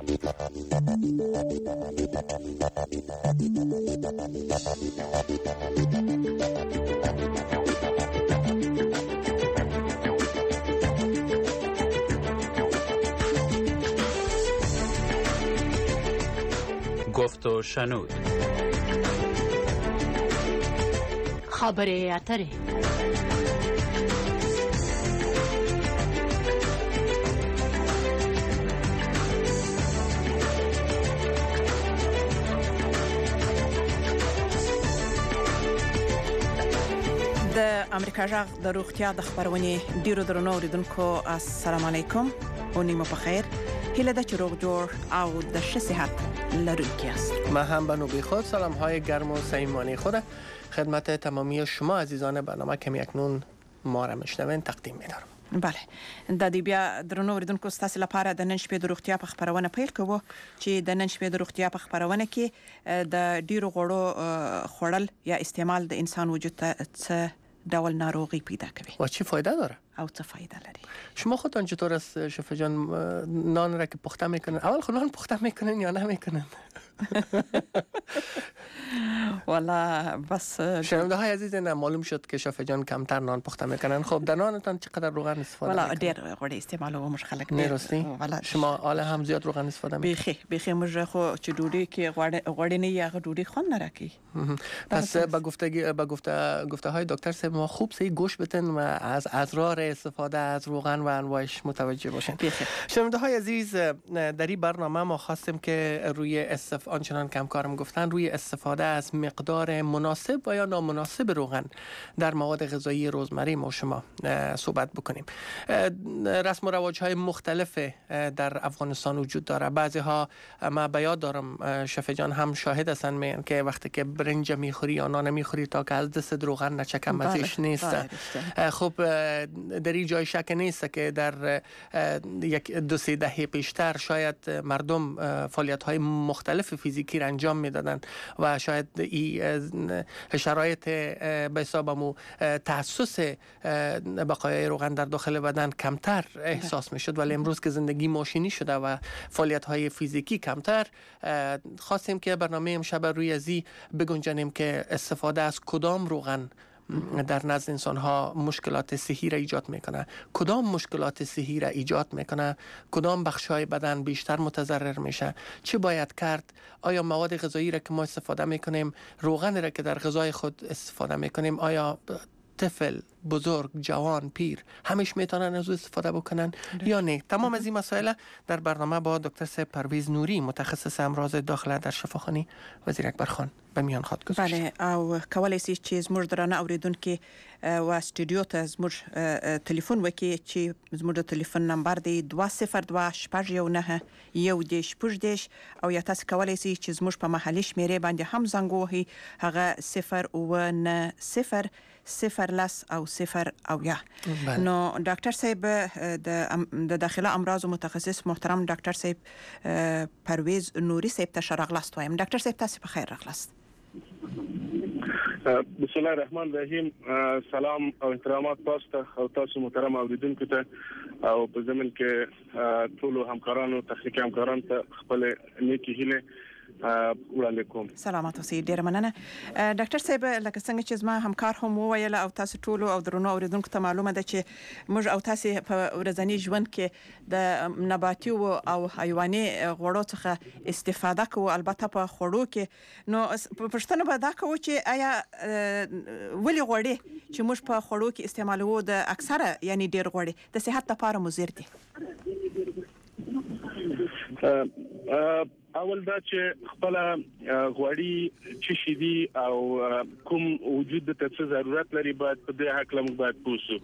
گفت و شنود. خبره اتره. د امریکا جغ د روغتیا د خبرونه ډیرو درنو اوریدونکو السلام علیکم او نیمه په خیر. هیله د چروغ جوړ او د ښه صحت لرونکي است. من هم به نوبه خود سلام های گرم و صمیمانه خود خدمت تمامی شما عزیزان برنامه که اکنون ما را میشنوین تقدیم می‌دارم. بله د دې بیا درنو اوریدونکو ستاسو لپاره د نن شپې د روغتیا په خبرونه پیل کوو چې د نن شپې د روغتیا په خبرونه کې د ډیرو غوړو خوړل یا استعمال د انسان وجود ته څه ډول ناروغي پیدا کوي و چی فایده داره او څه فایده لري. شما خودتان چطور است شفا جان؟ نان را که پخته میکنن اول خود نان پخته میکنن یا نمیکنن؟ والا بس شنونده های عزیز نه معلوم شد که شفا جان کمتر نان پخته میکنن. خب در نانتان چقدر روغن استفاده والا میکنن؟ ډیر غوړي استعمال او مش خلک نه راستی شما آله هم زیاد روغن استفاده میکنن؟ بیخی مجه خو چې ډوډۍ کې غوړي نه یا ډوډۍ خوند نه راکي. پس با گفته های دکتر صاحب ما خوب سه گوش بتن و از اسرار استفاده از روغن و انواعش متوجه باشین. شنونده های عزیز در این برنامه ما خواستیم که روی آنچنان که همکارم گفتن روی استفاده از مقدار مناسب و یا نامناسب روغن در مواد غذایی روزمره ما شما صحبت بکنیم. رسم و رواج های مختلف در افغانستان وجود داره. بعضی ها ما به یاد دارم شفا جان هم شاهد هستن میگن که وقتی که برنج میخوری یا نان میخوری تا که از دست روغن نچکم ازش نیست. خب در این جای شک نیست که در یک دو سه دهه پیشتر شاید مردم فعالیت های مختلف فیزیکی را انجام میدادن و شاید این شرایط به حسابمو تحسس بقایای روغن در داخل بدن کمتر احساس میشد، ولی امروز که زندگی ماشینی شده و فعالیت های فیزیکی کمتر، خواستیم که برنامه امشب روی ازی بگنجانیم که استفاده از کدام روغن در نزد انسان ها مشکلات صحی را ایجاد میکنه، کدام مشکلات صحی را ایجاد میکنه، کدام بخش های بدن بیشتر متضرر میشه، چه باید کرد، آیا مواد غذایی را که ما استفاده میکنیم، روغن را که در غذای خود استفاده میکنیم، آیا طفل، بزرگ، جوان، پیر همش میتونن از استفاده بکنن یا نه؟ تمام از این مسائل در برنامه با دکتر صاحب پرویز نوری متخصص امراض داخله در شفاخانه وزیر اکبر خان به میان خواهد گذاشت. بله او کولای شي چې زموږ درانه اوریدونکو و استودیو ته زموږ ټلیفون وکړي چې زموږ ټلیفون نمبر دی 202 شپږ 1 او یا تاسو کولای شئ چې زموږ په محلي شمیرې باندې هم زنګ ووهئ، هغه 090 0 او 0 او یا. نو ډاکټر صاحب د داخله امراض متخصص محترم ډاکټر صاحب پرویز نوری صاحب ته شرغلاست وایم. ډاکټر صاحب تاسو په خیر راغلاست. بسم الله الرحمن الرحیم. سلام او احترامات تاسو ته او تاسو محترم اوریدونکو ته او په زمين کې ټول همکارانو تخنیکی همکارانو ته خپل نیکی هیله وعلیکم سلامات اوسئ. ډیر مننه ډاکټر صاحب. لکه څنګه چې زما همکار هم وویل او تاسو ټول او درنو اوریدونکو ته معلومه ده چې موږ او تاسو په ورځنی ژوند کې د نباتي او حیواني غوړو څخه استفاده کوو، البته په خوړو کې. نو پښتنه به دا کوو چې آیا ولې غوړي چې موږ په خوړو کې استعمالوو د اکثره یعنی ډیر غوړي د صحت لپاره مضر دي؟ اول دا چې خپل غوړي چې شدي او کوم وجود ته څه ضرورت لري باید په دې حق لمو باید پوسو.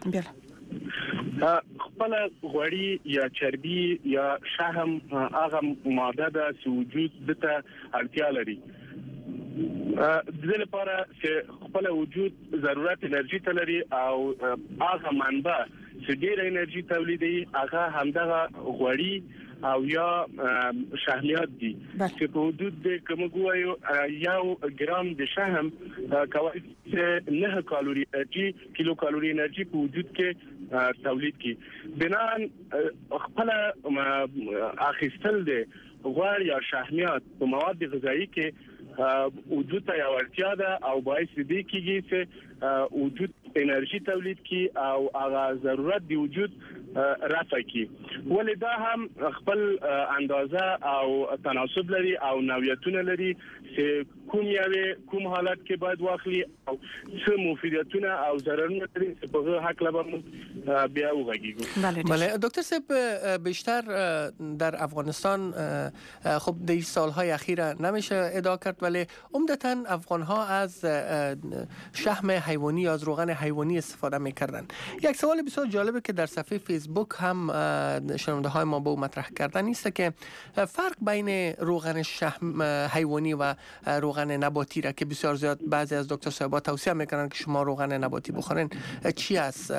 خپل غوړي یا چربي یا شحم هغه ماده ده چې وجود ته اړتیا لري. د دې لپاره چې خپل وجود ضرورت انرژي ته لري او هغه منبع چې ډېر انرژي تولیدوي هغه همدغه غوړي او یا شحمیات دي چې په حدود د کوم ګوایو 1 ګرام د شحم کوي چې 9 کالوري کیلو کالوري انرژي په وجود کې تولید کی. بنان خپل اخیستل دي غوړ یا شحمیات په مواد غذایی کې وجود ته یو اړتیا ده او باعث دي کیږي چې وجود انرژي تولید کی او هغه ضرورت دی وجود رفع کی ولدا هم خپل اندازه او تناسب لري او نوعیتونه لري چې کوم حالت کې باید واخلي او څه مفیدیتونه او ضررونه لري چې په حق لبم بیا وغږیږو. بله دکتر صاحب بیشتر در افغانستان خب در سالهای اخیر نمیشه ادعا کرد ولی عمدتاً افغان‌ها از شحم حیوانی یا از روغن حیوانی استفاده می‌کردن. یک سوال بسیار جالبه که در صفحه فیسبوک هم شنونده‌های ما به مطرح کردن است که فرق بین روغن شحم حیوانی و روغن نباتی را که بسیار زیاد بعضی از دکتر صاحب‌ها توصیه می‌کنن که شما روغن نباتی بخورین چی است؟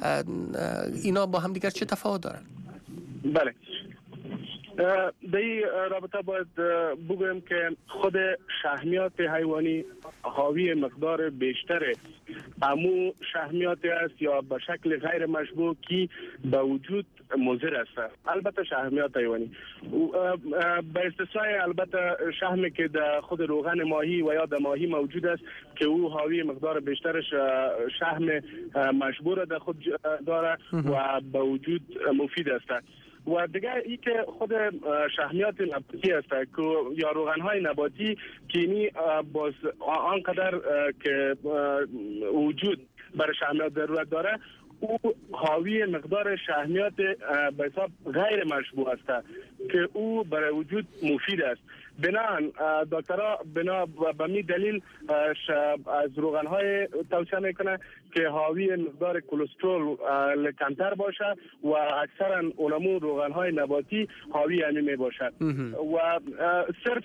اینا با هم دیگر چه تفاوت دارن؟ بله در این رابطه باید بگویم که خود شحمیات حیوانی حاوی مقدار بیشتر امو شحمیات است یا به شکل غیر مشبوع کی به وجود مضر است. البته شحمیات حیوانی به استثنای البته شحمی که در خود روغن ماهی و یا در ماهی موجود است که او حاوی مقدار بیشترش شحم مشبوع را در خود داره و به وجود مفید است. و دیگه ای که خود شحمیات نباتی است که یا روغن‌های نباتی که اینی باز آنقدر که وجود برای شحمیات ضرورت داره او حاوی مقدار شحمیات به حساب غیر مشبوع است که او برای وجود مفید است. بنان دکترها بنا به می دلیل از روغن‌های توصیه میکنه که حاوی مقدار کلسترول کمتر باشه و اکثرا اونمو روغن‌های نباتی حاوی همین می باشه و صرف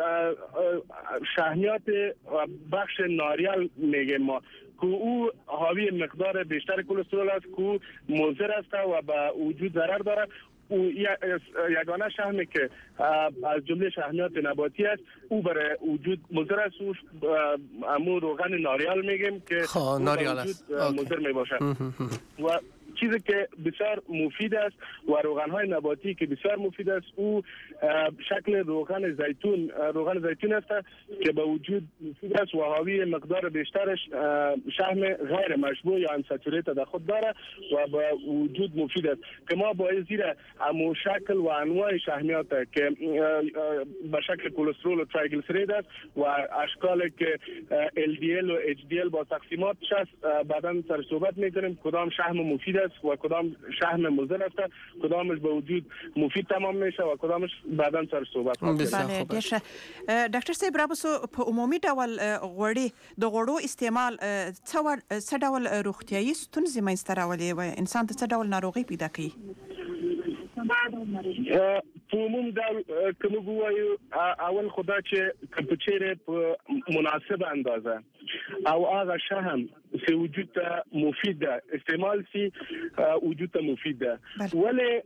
شحمیات بخش ناریال میگیم ما که او حاوی مقدار بیشتر کلسترول است که مضر است و به وجود ضرر داره. او یگانه شحمی که از جمله شحمیات نباتی است او برای وجود مضر است. امو روغن ناریال میگیم که ناریال است مضر می باشه و چیزی که بسیار مفید است و روغن‌های نباتی که بسیار مفید است او شکل روغن زیتون است که به وجود مفید است و حاوی مقدار بیشترش شحم غیر مشبوع یا انساتوریت در خود داره و به وجود مفید است که ما باید زیر امو شکل و انواع شحمیات که به شکل کلسترول و تریگلیسیرید است و اشکال که LDL و HDL با تقسیماتش است بعداً سر صحبت می‌کنیم کدام شحم مفید است و کدام شحم مضر است، کدامش به وجود مفید تمام میشه و کدامش بعداً سر صحبت می‌کنیم. بله دیشه ډاکټر صاحب رابسو په عمومي ډول غوړي د غوړو استعمال څه ډول روغتیايي ستونزې منځته راولي و انسان ته څه ډول ناروغي پیدا کوي؟ په عموم ډول کوم وایو اول خدا چې کمپیوټر په مناسبه اندازه او هغه شحم چې وجود ته مفید ده استعمال سي وجود ته مفید ده ولی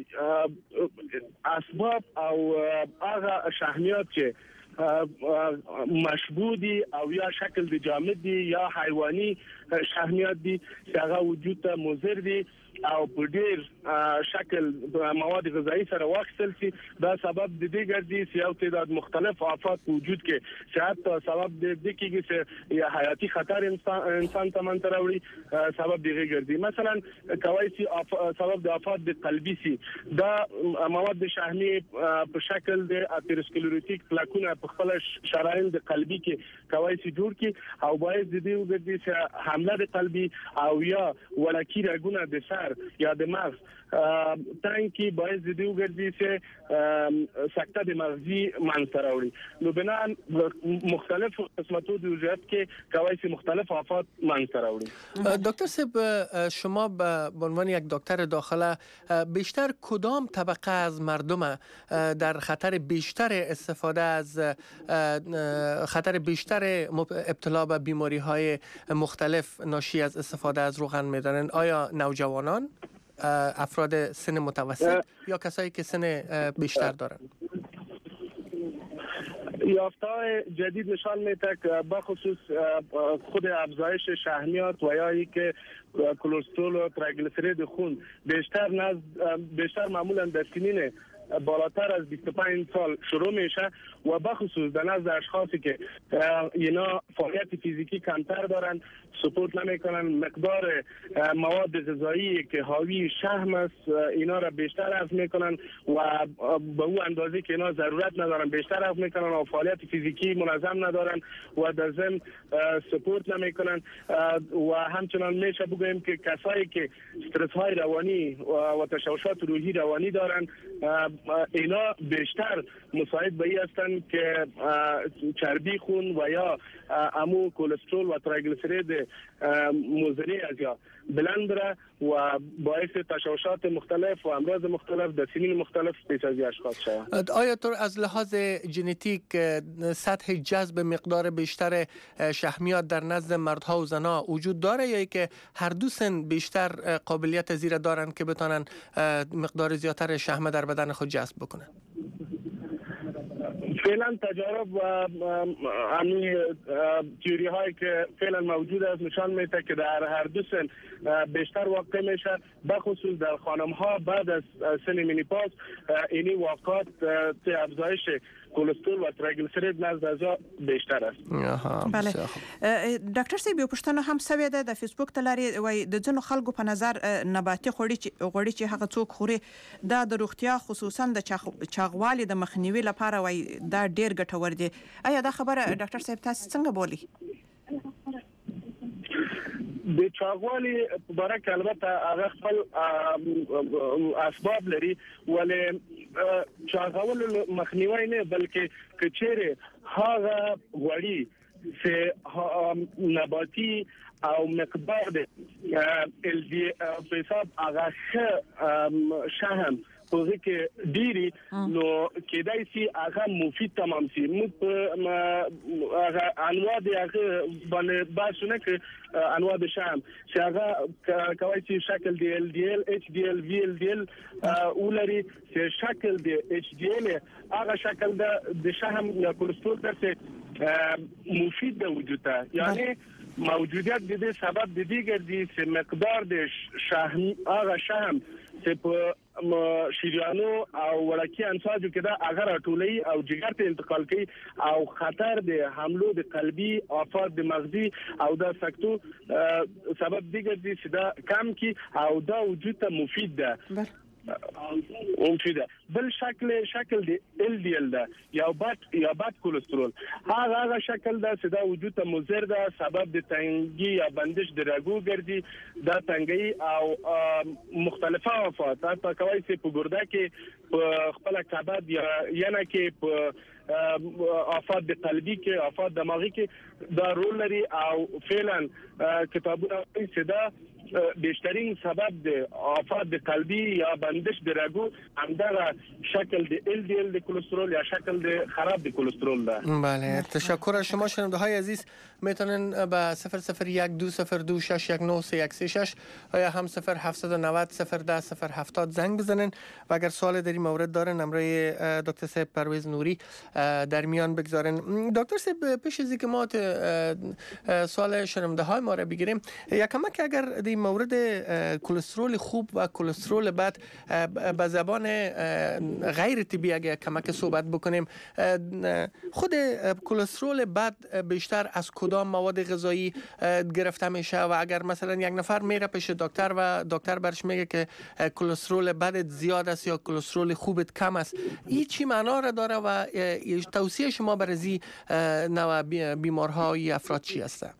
اسباب او هغه شحمیات چې مشبوع دي او یا شکل د جامد دي یا حیواني شحمیات دي چې هغه وجود ته مضر دي او په ډیر شکل مواد غذایی سره واخیستل شي دا سبب د دې ګرځي چې یو تعداد مختلف آفات وجود کې شاید سبب د دې کېږي چې حیاتي خطر انسان ته منځ راوړي سبب دی ګرځي مثلا کوي چې سبب د آفات د قلبي سي دا مواد شحمي په شکل د اتروسکلروتیک پلاکونه په خپل شرايين د قلبي کې کوي چې جوړ کی او باعث د دې وګرځي چې حمله د قلبي او یا ولکې رګونه د سر یا د مغز تانکی باعث د دې وګرځي چې سکته د مغزي منځ راوړي نو بنا مختلف قسمتو د وجود کې کوي چې مختلف آفات منځ راوړي. دکتر صاحب شما به عنوان یک دکتر داخله بیشتر کدام طبقه از مردم در خطر بیشتر استفاده از خطر بیشتر ابتلا به بیماری‌های مختلف ناشی از استفاده از روغن می‌دانند؟ آیا نوجوانان، افراد سن متوسط یا کسایی که سن بیشتر دارند؟ یافته‌های جدید نشان میده که بخصوص خود افزایش شحمیات و یا اینکه کلسترول و تریگلیسیرید خون بیشتر معمولا در سنین بالاتر از 25 سال شروع میشه و بخصوص در نزد اشخاصی که اینا فعالیت فیزیکی کمتر دارن، سپورت نمیکنن، مقدار مواد غذایی که حاوی شحم است اینا را بیشتر هضم میکنن و به اون اندازه که اینا ضرورت ندارن بیشتر هضم میکنن و فعالیت فیزیکی منظم ندارن و در ضمن سپورت نمیکنن و همچنان میشه بگویم که کسایی که استرس های روانی و تشوشات روحی روانی دارن اینا بیشتر مساعد به این هستند که چربی خون و یا امو کلسترول و تریگلیسیرید مضر از یا بلند را و باعث تشوشات مختلف و امراض مختلف در سنین مختلف پیش از اشخاص شود. آیا تو از لحاظ ژنتیک سطح جذب مقدار بیشتر شحمیات در نزد مردها و زنها وجود داره یا که هر دو سن بیشتر قابلیت زیر دارن که بتونن مقدار زیادتر شحم در بدن خود جذب بکنن؟ فعلا تجارب و همین تیوری هایی که فعلا موجود است نشان میده که در هر دو سن بیشتر واقع میشه، بخصوص در خانم ها بعد از سن مینیپاز اینی واقعات افزایش کلسترول و تریگلیسیرید نزد ازا بیشتر است. بله ډاکټر صاحب یو پوښتنه هم سوي ده د فیسبوک تلاري وای د ځینو خلکو په نظر نباتي غوړي چې هغه څوک خوري دا د روغتیا خصوصا د چاغوالي د مخنیوي لپاره وای دا ډیر ګټور دي. آیا دا خبره ډاکټر صاحب تاسو څنګه بولی؟ د چاغوالي برک البته هغه خپل اسباب لري ولې چاغول مخنیوي نه بلکې کچېره هغه غوړي چې نباتي او مقدار د ال دی په حساب هغه شهم پوزه کې ډيري نو کېدای شي هغه مفید تمام شي موږ هغه انواع دي هغه باندې باسونه کې انواع د شام چې هغه کوي چې شکل دی ال دی ال اچ دی ال وی ال دی ال اولري چې شکل دی اچ دی ال هغه شکل د شهم یا کلسترول درته مفید د وجود یعنی موجودیت د دې سبب د دې ګرځي چې مقدار د شهم هغه شهم چې په شریانو او ورکی انساجو کې دا اگر ټولې او جګر ته انتقال کوي او خطر د حملو د قلبي آفات د مغزي او د سکتو سبب دی ګرځي چې دا کم کی او دا وجود ته مفید ده مفیده. بل شکل دی ال دی ال ده یا بد کلسترول هغه شکل ده چې دا وجود ته مضر ده سبب د تنګي یا بندش د رګو ګرځي دا تنګي او مختلفه آفات حتی کوي چې په ګرده کې په خپل کبد یا نه کې په آفات د قلبي کې آفات دماغي کې دا رول لري او فعلا کتابونه چې دا بیشترین سبب د آفات د قلبی یا بندش د رګو همدغه شکل د ال دی ال د کلسترول یا شکل د خراب د کلسترول ده. بله تشکر از شما شنونده های عزیز. میتونن به 0012202619316 یا هم 0790010070 زنگ بزنن و اگر سوال در این مورد دارن نمره دکتر صاحب پرویز نوری در میان بگذارن. دکتر صاحب پیش از اینکه ما سوال شنونده های ما را بگیریم یکمک اگر در مورد کلسترول خوب و کلسترول بد به زبان غیر طبی اگر کمک صحبت بکنیم، خود کلسترول بد بیشتر از کدام مواد غذایی گرفته میشه و اگر مثلا یک نفر میره پیش دکتر و دکتر برش میگه که کلسترول بدت زیاد است یا کلسترول خوبت کم است، این چی معنا را داره و توصیه شما برای نوع بیمارها یا افراد چی هسته؟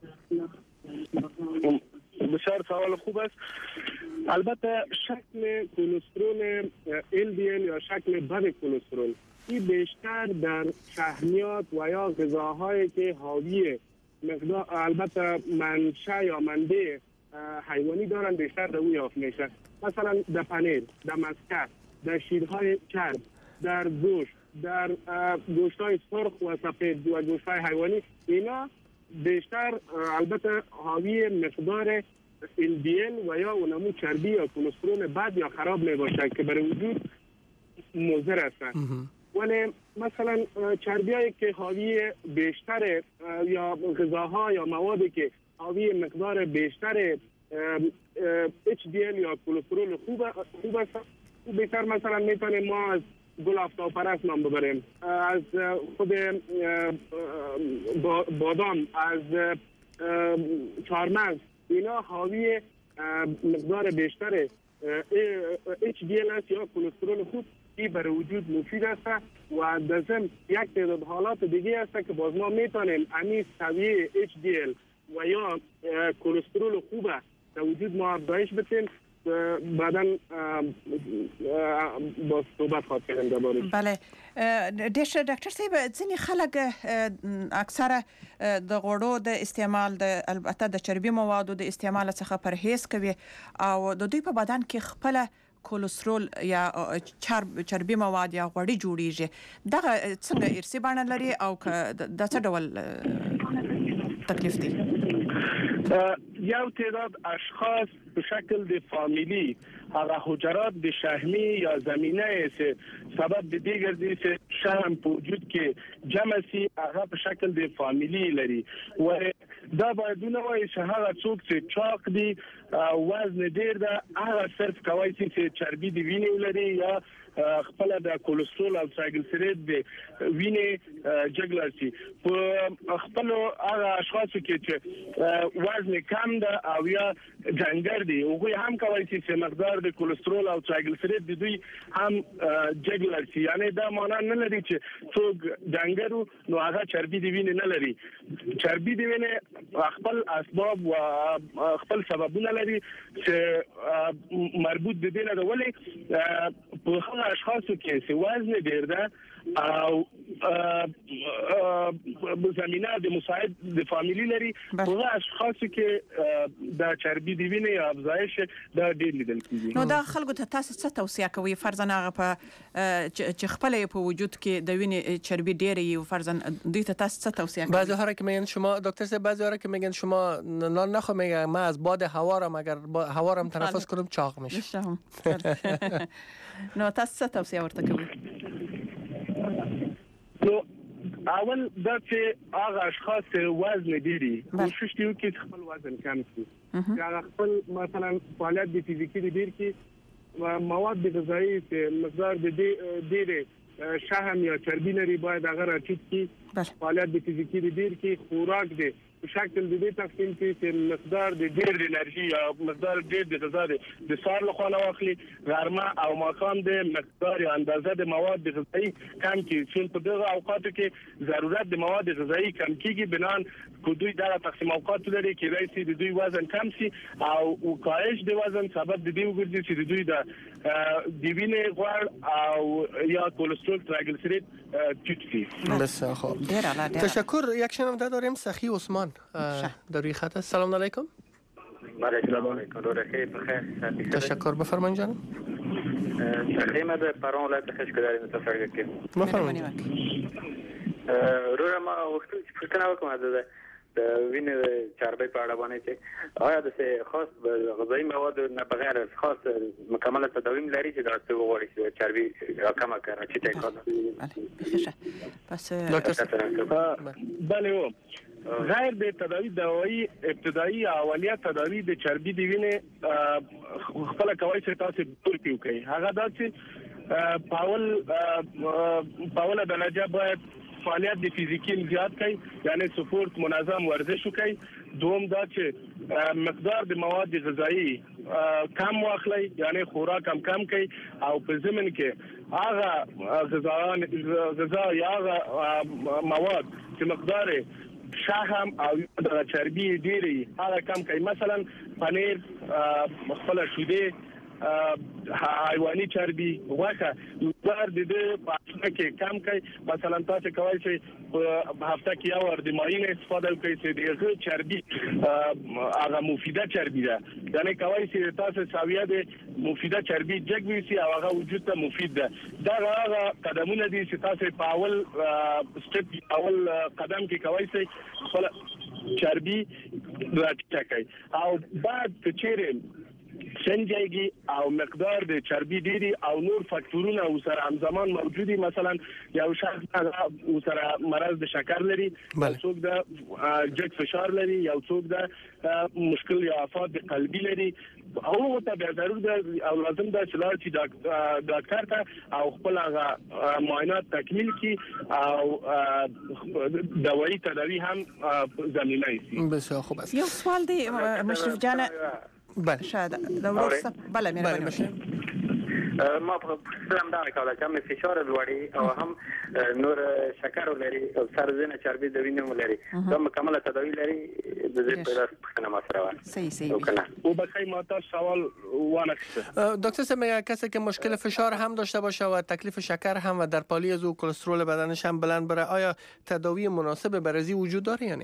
بسیار سوال خوب است. البته شکل کلسترول LDL یا شکل بد کلسترول این بیشتر در شحمیات و یا غذاهایی که حاوی مقدار البته منشأ یا منبع حیوانی دارن بیشتر در اون یافت میشه. مثلا در پنیر، در مسکر، در شیرهای چرب، در گوشت، در گوشت‌های سرخ و سفید و گوشت‌های حیوانی اینا بیشتر البته حاوی مقدار LDL و یا اونمو چربی یا کلسترول بد یا خراب می باشد که برای وجود مضر هستند. ولی مثلا چربیایی که حاوی بیشتر یا غذاها یا موادی که حاوی مقدار بیشتر HDL یا کلسترول خوب است، بیشتر مثلا میتونیم ما از گل آفتاب پرست نام ببریم، از خود بادام، از چهارمغز، اینا حاوی مقدار بیشتر HDL است یا کلسترول خوب که برای وجود مفید است و در ضمن یک تعداد حالات دیگه است که باز ما میتونیم همین سویه HDL و یا کلسترول خوب در وجود ما افزایش بدیم. بعدا با صحبت خواهد کردیم درباره. بله ډاکټر صاحب ځینې خلک اکثره د غوړو د استعمال د البته د چربي موادو د استعمال څخه پرهیز کوي او د دوی په بدن کې خپل کولسترول یا چربي مواد یا غوړي جوړیږي. دغه څنګه ارثي بڼه لري او د څه ډول تکلیف دی؟ یو تعداد اشخاص به شکل د فامیلی هغه حجرات د شحمی یا زمینه سبب د دیگر دی چې شحم په وجود کې جمع سي هغه په شکل د فامیلی لري و دا بايدونه وایي چې هغه څوک چې چاق دي وزن ډیر ده هغه صرف کوي چې چربي دی ویني لري یا خپل د کولسترول او ترایګلیسیرید د وینې جګلر شي. په خپل هغه اشخاصو کې چې وزن کم ده او یا جنګر دي هغه هم کوي چې مقدار د کولسترول او ترایګلیسیرید د دوی هم جګلر شي. یعنی دا معنی نه لري چې څوک جنګرو نو هغه چربي دی ویني نه لري. چربي دی ویني خپل اسباب او خپل سببونه لري چې مربوط دي نه ده ولی په اشخاصو کې چې وزن ډیر ده او زمينه د مساعد د فامیلی لري په اشخاصو کې د چربي دی ویني افزایش د ډیر لیدل کیږي. نو دا خلکو ته تاسو څه توصیه کوي فرضاً هغه په چې خپل په وجود کې د ویني چربی ډیر او فرضاً دوی ته تاسو څه توصیه کوي؟ بعضی ها که میگن شما دکتر صاحب بعضی ها که میگن شما نان نخو میگن ما از باد هوارم اگر هوارم تنفس کنم چاق میشه. نو تاسو څه توصیه ورته کوي؟ نو اول دا چې هغه اشخاص وزن ډیری کوشش کوي چې خپل وزن کم کړي. هغه خپل مثلا فعالیت د فزیکی ډیر کې مواد غذایی چې مقدار د ډیره شحم یا چربی لري باید هغه راټیټ کړي. فعالیت د فزیکی ډیر کې خوراک دی په شکل د دې تقسیم کې مقدار د ډیر انرژي یا مقدار ډیر د غذا د سار له خوا واخلي غرمه او ماښام د مقدار یا اندازه د مواد غذایی کم کړي چې په دغه اوقاتو کې ضرورت د مواد غذایی کم کیږي بنان کو دوی دا تقسیم اوقات لري کې راځي د دوی وزن کم شي او کاهش د وزن سبب د دې وګرځي چې د دوی د وینې غوړ او یا کلسترول ترایګلیسیرید ټیټ شي. بسیار خوب. تشکر. یک شنونده داریم سخی عثمان در روی خط. سلام علیکم. بله سلام علیکم. روز بخیر. تشکر. بفرمایید جانم. سخی ما در پران ولایت خشکداری متفرق کردیم. بفرمایید. روز ما وقتی پوښتنه وکړم د وینې چربي په اړه باندې چې آیا د خاص غذایی مواد نه بغیر خاص مکمل تداویم لري چې درته وغوړي چې چربي کم کړي چې تکرار. بس بله غیر د تداوی دوايي ابتدایي اولیه تداوی د چربي دی وینې خپل کوي چې تاسو ټول کوي هغه دا چې پاول درجه باید فعالیت د فزیکی زیات کړي یعنی سپورت منظم ورزش وکړي. دوم دا چې مقدار د مواد غذایی کم واخلي یعنی خوراک کم کړي او په ضمن کې هغه غذا یا مواد چې مقدار شحم او چربی ډیری هغه کم کړي. مثلا پنیر خپل شوده حیواني چربي غوښه مقدار د دې په کې کم کړي. مثلا تاسو کولی شئ په هفته کې یو ور د ماین استفاده وکړئ چې دغه چربي هغه مفیده چربي ده یعنی کولی شئ تاسو ساویه د مفیده چربي جګوي سي او هغه وجود ته مفید ده. دا هغه قدمونه دي چې تاسو په اول سټپ اول قدم کې کولی شئ خپل چربي راټیټه کړئ او بعد چې سنجیږي او مقدار د چربي ډیری او نور فاکتورونه او سره همزمان موجودي. مثلا یو شخص او سره مرض د شکر لري، څوک د جګ فشار لري، یو څوک د مشکل یا آفات قلبي لري، او ته به ضرور ده او لازم ده چې ډاکټر ته او خپل معاینات تکمیل کی او دوايي تداوی هم زمینه ایسي. بسیار خوب است. یو سوال دی مشرف جان. بله شاید دورست بله میره مشرف. ما په سلام دا کوله چې هم فشار لوړی او هم نور شکر لري او سرزنه چربي د وینې لري، دا مکمل تداوی لري د دې په لاس پښتنه مسره. صحیح او بخیر ما تا سوال وانخسته. دکتر صاحب میگه کسی که مشکل فشار هم داشته باشه و تکلیف شکر هم و در پالیز و کلسترول بدنش هم بلند بره، آیا تداوی مناسب برای وجود داره یا نه؟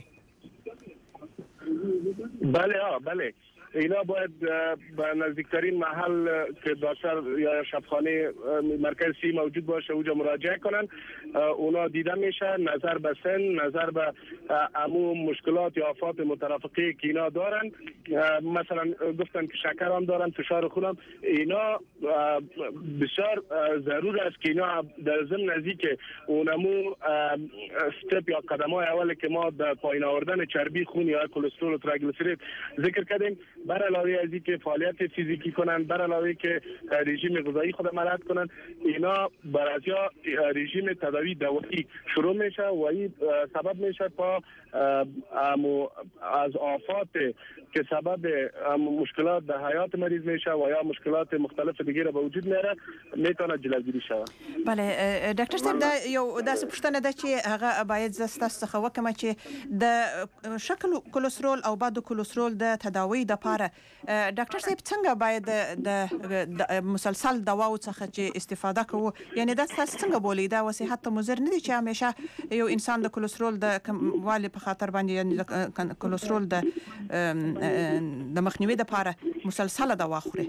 بله اینا باید به نزدیکترین محل که دکتر یا شفاخانه مرکز سی موجود باشه اونجا مراجعه کنن. اونا دیده میشه نظر به سن، نظر به عموم مشکلات یا آفات مترافقه که اینا دارن. مثلا گفتن که شکر هم دارن، فشار خون هم. اینا بسیار ضرور است که اینا در ضمن نزدیک اونمو استپ یا قدمای اولی که ما در پایین آوردن چربی خون یا کلسترول و تریگلیسیرید ذکر کردیم، بر علاوه از اینکه فعالیت فیزیکی کنن، بر علاوه که رژیم غذایی خود مراد کنن، اینا برازیا رژیم تداوی دوایی شروع میشه و این سبب میشه تا از آفات که سبب مشکلات در حیات مریض میشه و یا مشکلات مختلف دیگه را به وجود میاره میتونه جلوگیری شود. بله ډاکټر صاحب دا یو داسې پوښتنه ده چې هغه باید زستاسو څخه وکم چې د شکل کلسترول او باد کلسترول د تداوی د پاره ډاکټر صاحب څنګه باید د مسلسل دواو څخه چې استفاده کوو، یعنی دا تاسو څنګه بولئ دا صحت ته مضر نه دي چې همیشه یو انسان د کلسترول د کموالي په خاطر باندې یعنی د کلسترول د مخنیوي د پاره مسلسل دوا خوري؟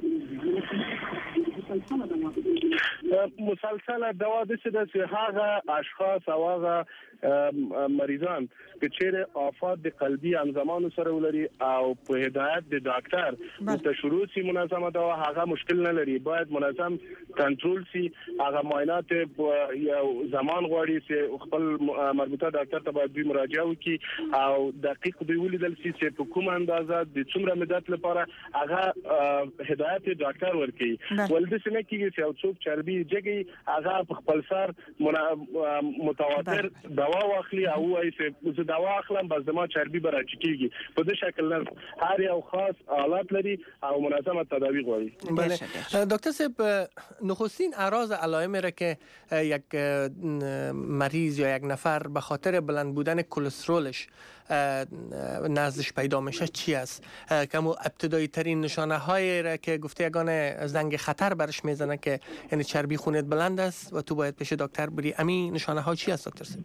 مسلسل دوا د څه د هغه اشخاص او هغه مریضان که چیرې آفات قلبی همزمان سره ولري او په هدایت د ډاکټر متشروع سي منظمه دوا هغه مشکل نه لري، باید منظم کنټرول سي. هغه معاینات یو زمان غواړي چې خپل مربوطه ډاکټر ته باید مراجعه وکړي او دقیق دی ولیدل سي چې په کوم اندازه د څومره مدت لپاره هغه هدایت ډاکټر ورکړي. ولې څنګه کیږي چې یو څوک چربي جګي هغه په خپل سر متواتر دوا واخلي او وايي چې دوا اخلم بس ما چربي براچ کیږي. په دې شکل نه هر یو خاص حالات لري او منظمه تداوی غواړي. بله دکتر صاحب، نخستین اعراض علائمی را که یک مریض یا یک نفر به خاطر بلند بودن کلسترولش نزدش پیدا میشه چی است؟ کمو ابتدایی ترین نشانه هایی را که گفته یگانه زنگ خطر برش میزنه که یعنی چربی خونت بلند است و تو باید پیش دکتر بری، امی نشانه ها چی است دکتر صاحب؟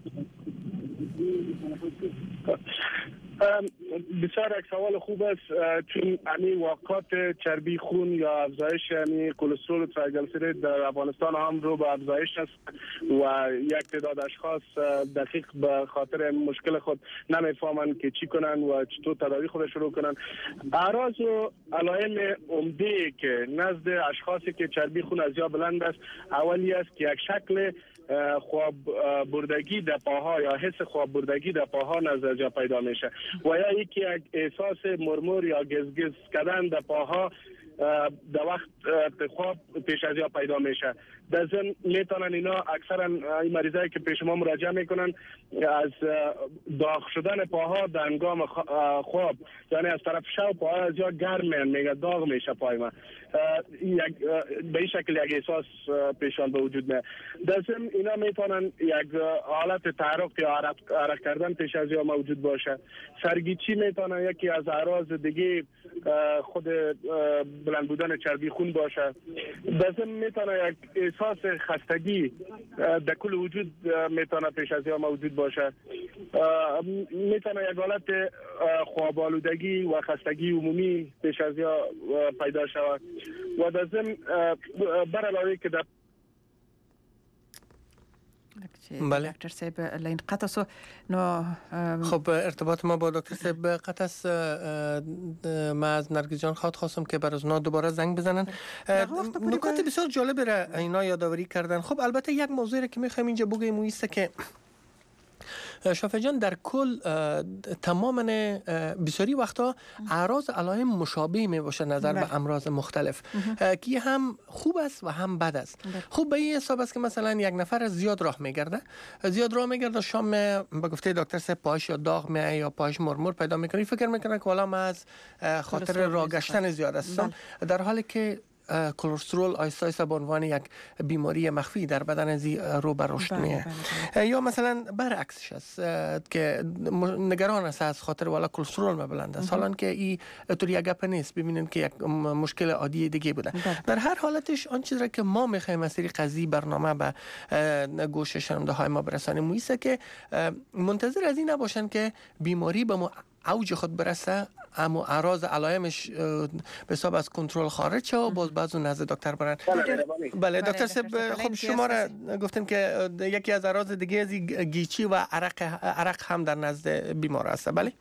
بسیار یک سوال خوب است، چون امی واقعات چربی خون یا افزایش امی کلسترول و تریگلیسیرید در افغانستان هم رو به افزایش است و یک تعداد اشخاص دقیق به خاطر مشکل خود نمیفهمند که چی کنن و چطور تداوی خود شروع کنن. اعراض و علائم عمده که نزد اشخاصی که چربی خون از یا بلند است، اولی است که یک شکل خواب بردگی در پاها یا حس خواب بردگی در پاها نزد جا پیدا میشه و یا یکی یک احساس مرمور یا گزگز کردن در پاها در وقت خواب پیش از یا پیدا میشه. در ضمن میتونن اینا اکثرا این مریضایی که پیش ما مراجعه میکنن از داغ شدن پاها در هنگام خواب، یعنی از طرف شب پاها از یا گرم میگه داغ میشه پای ما، به این شکل یک احساس پیشان به وجود میاد. در ضمن اینا میتونن یک حالت تحرک یا حرکت کردن پیش از یا موجود باشه. سرگیچی میتونه یکی از اعراض دیگه خود بلند بودن چربی خون باشه. در ضمن میتونه یک احساس خستگی در کل وجود میتونه پیش از یا موجود باشه. میتونه یک حالت خواب آلودگی و خستگی عمومی پیش از یا پیدا شود و در ضمن بر علاوه که در بله دکتر صاحب لین قطع سو نو خب ارتباط ما با دکتر صاحب قطع است. ما از نرگس جان خواستم که برای اونا دوباره زنگ بزنن. نکات بسیار جالب را اینا یادآوری کردن. خب البته یک موضوعی که میخوایم اینجا بگیم است که شافع جان در کل تماما بسیاری وقتا اعراض علائم مشابه می باشه نظر به امراض مختلف که هم خوب است و هم بد است. خوب به این حساب است که مثلا یک نفر زیاد راه میگرده شام به گفته دکتر صاحب پاش یا داغ می یا پاش مرمور پیدا میکنه، فکر میکنه که حالا من از خاطر راه گشتن زیاد هستم، در حالی که کلسترول آیستا به عنوان یک بیماری مخفی در بدن ازی رو به رشد میه. یا مثلا برعکسش است که نگران است از خاطر والا کلسترول بلند است، حالا که این طور یک گپ نیست، ببینید که یک مشکل عادی دیگه بوده. در هر حالتش آن چیزی که ما میخوایم از طریق قضیه برنامه به گوش شنونده های ما برسانیم است که منتظر از این نباشن که بیماری به ما اوج خود برسه اما اعراض علائمش به حساب از کنترل خارج شه و باز بعضو نزد دکتر برن. بله دکتر صاحب، خب شما را گفتن که یکی از اعراض دیگه از گیچی و عرق هم در نزد بیمار است. بله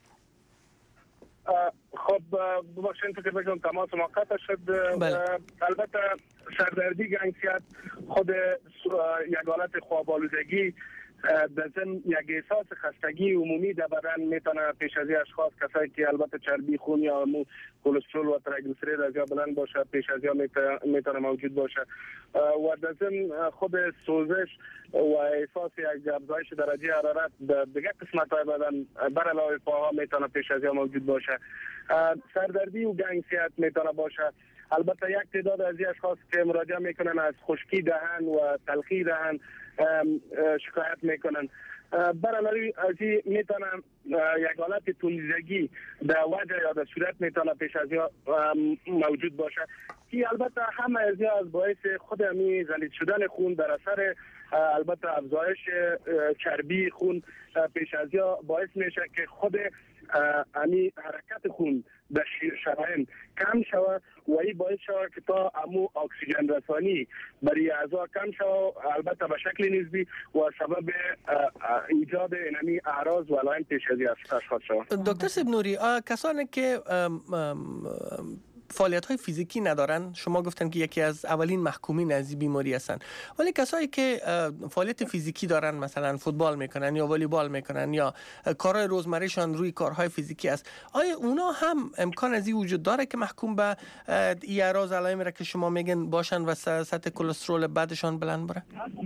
خب ببخشید که بگم تماس ما قطع شد. البته سردردی، گنگسیت، خود یک حالت خواب آلودگی، در ضمن یک احساس خستگی عمومی در بدن میتونه پیش از اشخاص کسایی که البته چربی خون یا کلسترول و تریگلیسیرید از یا بلند باشه پیش از میتونه موجود باشه و در ضمن خود سوزش و احساس یک افزایش درجه حرارت در دیگر قسمت‌های بدن بر علاوه پاها میتونه پیش از موجود باشه. سردردی و گنگسیت میتونه باشه. البته یک تعداد از اشخاص که مراجعه میکنن از خشکی دهن و تلخی دهن شکایت میکنن. برای از این میتونه یک حالت تولیدگی در وجه یا در صورت میتونه پیش از موجود باشه که البته همه از باعث خود امی غلیظ شدن خون در اثر البته افزایش چربی خون پیش از باعث میشه که خود امی حرکت خون در شرايين کم شود و این باعث شود که تا امو اکسیژن رسانی برای اعضا کم شود، البته به شکل نسبی و سبب ایجاد اینمی اعراض و علائم پیش از اشخاص شود. دکتر صاحب نوری، کسانی که فعالیت‌های فیزیکی ندارن، شما گفتن که یکی از اولین محکومین از این بیماری هستن، ولی کسایی که فعالیت فیزیکی دارن، مثلا فوتبال میکنن یا والیبال میکنن یا کارهای روزمرهشان روی کارهای فیزیکی است، آیا اونا هم امکان از این وجود داره که محکوم به این اعراض علائم را که شما میگن باشن و سطح کلسترول بدشان بلند بره؟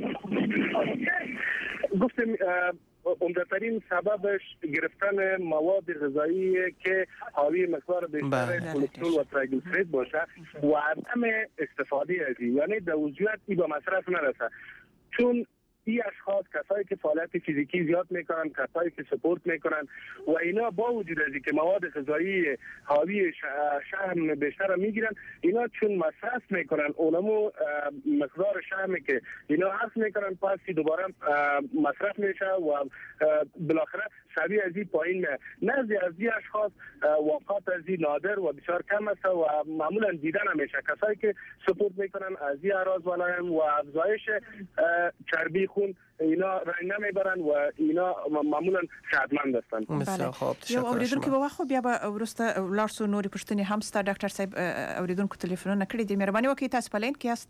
گفتم عمده‌ترین سببش گرفتن مواد غذایی که حاوی مقدار بیشتر کلسترول و تریگلیسیرید باشه و عدم استفاده از این، یعنی در وجود این به مصرف نرسه. چون این اشخاص کسایی که فعالیت فیزیکی زیاد میکنن، کسایی که سپورت میکنن و اینا با وجود از اینکه مواد غذایی حاوی شحم بیشتر میگیرن، اینا چون مصرف میکنن اونمو مقدار شحمی که اینا حذف میکنن پس دوباره مصرف میشه و بالاخره سوی از این پایین میاد. نزد از این اشخاص واقعات از این نادر و بسیار کم است و معمولا دیده نمیشه. کسایی که سپورت میکنن از این اعراض و علائم و افزایش چربی خون اینا رنگ نمیبرن و اینا معمولا صحتمند هستند. بسیار خوب، تشکر. یو اوریدونکو به واخو بیا به ورسته لارسو نوري پښتني هم ستا ډاکټر صاحب اوریدونکو ټلیفونونه کړی دي، مهرباني وکړئ تاسو په لین کې یاست.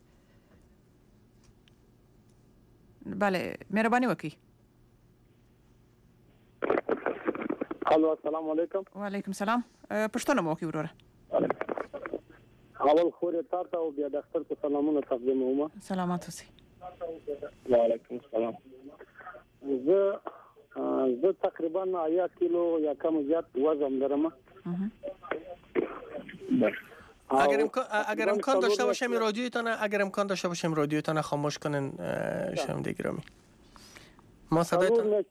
بله مهرباني وکړئ. الو السلام علیکم. وعلیکم السلام. پښتنه مو کې وروره. اول خوري تاسو او بیا ډاکټر ته سلامونه تقدیم کوم. سلامات اوسئ. وعلیکم السلام. زه تقریبا 8 کیلو یا کم زیات وزن دارم. اگر امکان داشته باشم رادیوتان خاموش کنن شنونده گرامی. ما صدایتان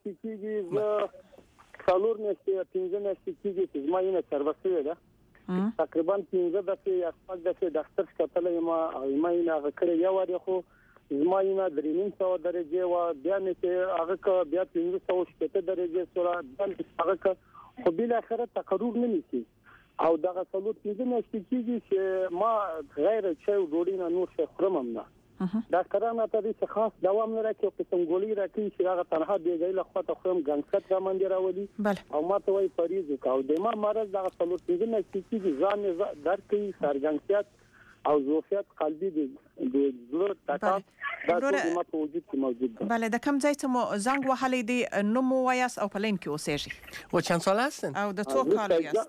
سالور نشته 15 نشته کیږي چې ما یې نه سروسه ده تقریبا 15 دقیقې یا 5 دقیقې د ډاکټر کتلې ما یې نه غکړې یا وری خو زما یې نه درینین سو درجه و بیا نه چې هغه بیا 360 درجه سره هغه خو بل اخره تقرر نه نشي او دغه سالور 15 نشته کیږي چې ما غیر چای ډوډۍ نه نور څه خورم نه ډاکټرانو ته دې خاص دوام نه راکړي او قسم ګولۍ راکړي چې هغه تنها دی ځای خو ته خو هم ګنګست را باندې راولي او ماته وایي پریز وکاو د ما مرز دغه څلور پیژنه چې ځان درک کوي سرګنګسیت او زوفیت قلبي د زړه ټکا دا ټول ما په وجود کې موجود ده. بله د کوم ځای ته مو زنګ وهلی دی نوم مو وایاست او په لین کې اوسېږئ و چند سال هستن او د څو کالو یاست؟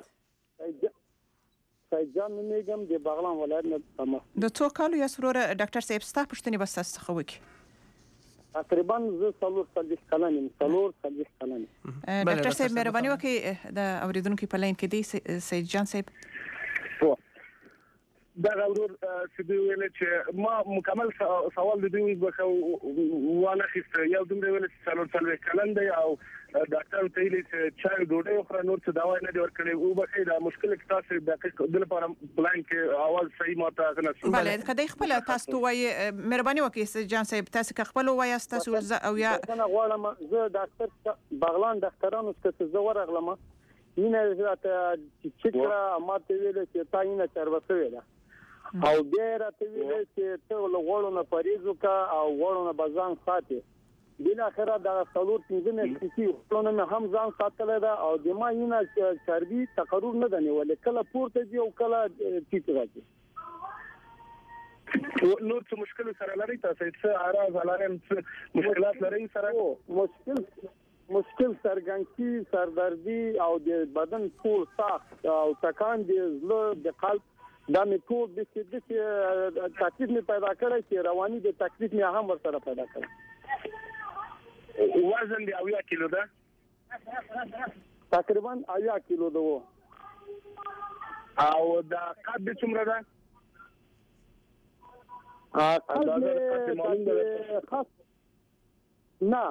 سید جان میگم د بغلان ولایت نه تمام. د څو کالو یاست وروره ډاکټر صاحب ستا پوښتنې به ستاسو څخه وکړي؟ تقریبا زه 40 کلن یم. ډاکټر صاحب مهرباني وکړئ د اوریدونکو په لین کې دی سید جان صاحب. دا غوړ چې دی ویل چې ما مکمل سوال دی وکړ وانا خست یو دومره ویل چې څلور کلن دی او ډاکټر ته ویل چې چای ډوډۍ خو نور څه دوا نه دی ورکړي او بخې دا مشکل کې تاسو دقیق د لپاره پلان کې اواز صحیح ماته کنه. بله کله خپل تاسو وایي مهرباني وکړئ سید جان صاحب تاسو خپل وایاست تاسو او یا انا غواړم زه ډاکټر بغلان ډاکټرانو څخه زه ورغلم مینه چې ماته ویل چې تاینه چربسه ویل او بیا راته ویل چې ته لغړو نه پریزو کا او غړو نه بزان ساتي بل اخره دا څلور پنځه چې ټول نه هم ځان ساتل دا او د ما ینا چربي تقرر نه دني ولې کله پورته دی او کله ټیټ راځي. نور څه مشکل سره لري تاسو څه اراز علارم مشکلات لري سره مشکل سرګنګي سردردي او د بدن ټول ساخت او تکان د زړه د قلب دا میټود د تکلیف می پیدا کړی چې رواني د تکلیف می هم ورسره پیدا کړی. وزن دی 80 کیلو ده تقریبا 80 کیلو ده او دا قد څومره ده؟ خاص نه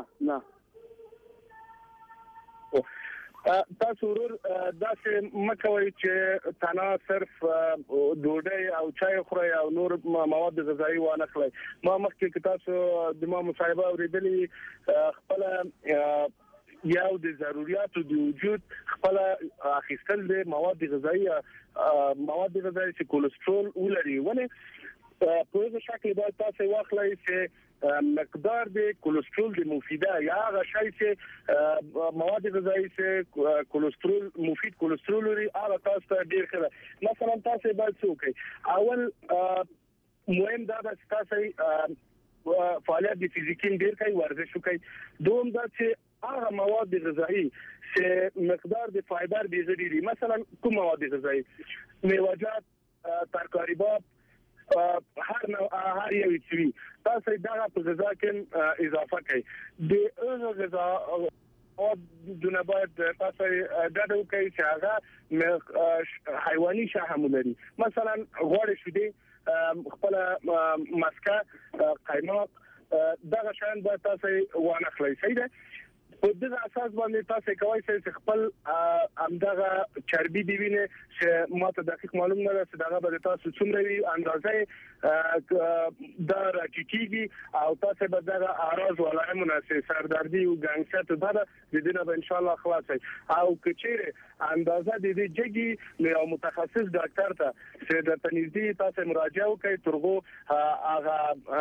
تاسو ورور داسې مکوئ چې تنها صرف ډوډۍ او چای خورئ او نور مواد غذایی وانه خورئ. ما مخکې کې تاسو د ما مصاحبه اوریدلې خپل یو د ضرورتو د وجود خپل اخیستل د مواد غذایی چې کولیسټرول ولري ونه په هغه شکل باید تاسو واخلئ چې مقدار د کولیسټرول د مفیده یا هغه شی چې مواد غذایی چې کولیسټرول مفید کولیسټرول لري هغه تاسو ته ډیر ښه ده. مثلا تاسو باید څه وکړئ اول مهم دا چې تاسو فعالیت د فزیکي ډیر کوي ورزش وکړئ. دوم دا چې هغه مواد غذایی چې مقدار د فایبر به زیاتې مثلا کوم مواد غذایی میوه‌جات ترکاریات هر یو چې تاسو دا په غذا کې اضافه کړئ د هغه غذا او د نبات تاسو دا د کوي چې هغه حیواني شحم لري مثلا غوړ شیدې خپل مسکه قیماق دا شان به تاسو وانه خلی شي ده په دغه اساس باندې تاسو کوی چې خپل همدغه چربي دی ویني چې ماته دقیق معلوم نه ده چې دغه به تاسو څومره وی اندازې دا راکېږي او تاسو به دغه اعراض ولای مناسب سردردي او ګنګسیت دا د دې نه ان شاء الله خلاصي او کچېره اندازه د دې جګي یو متخصص ډاکټر ته چې د تنظیمي تاسو مراجعه وکړئ ترغو هغه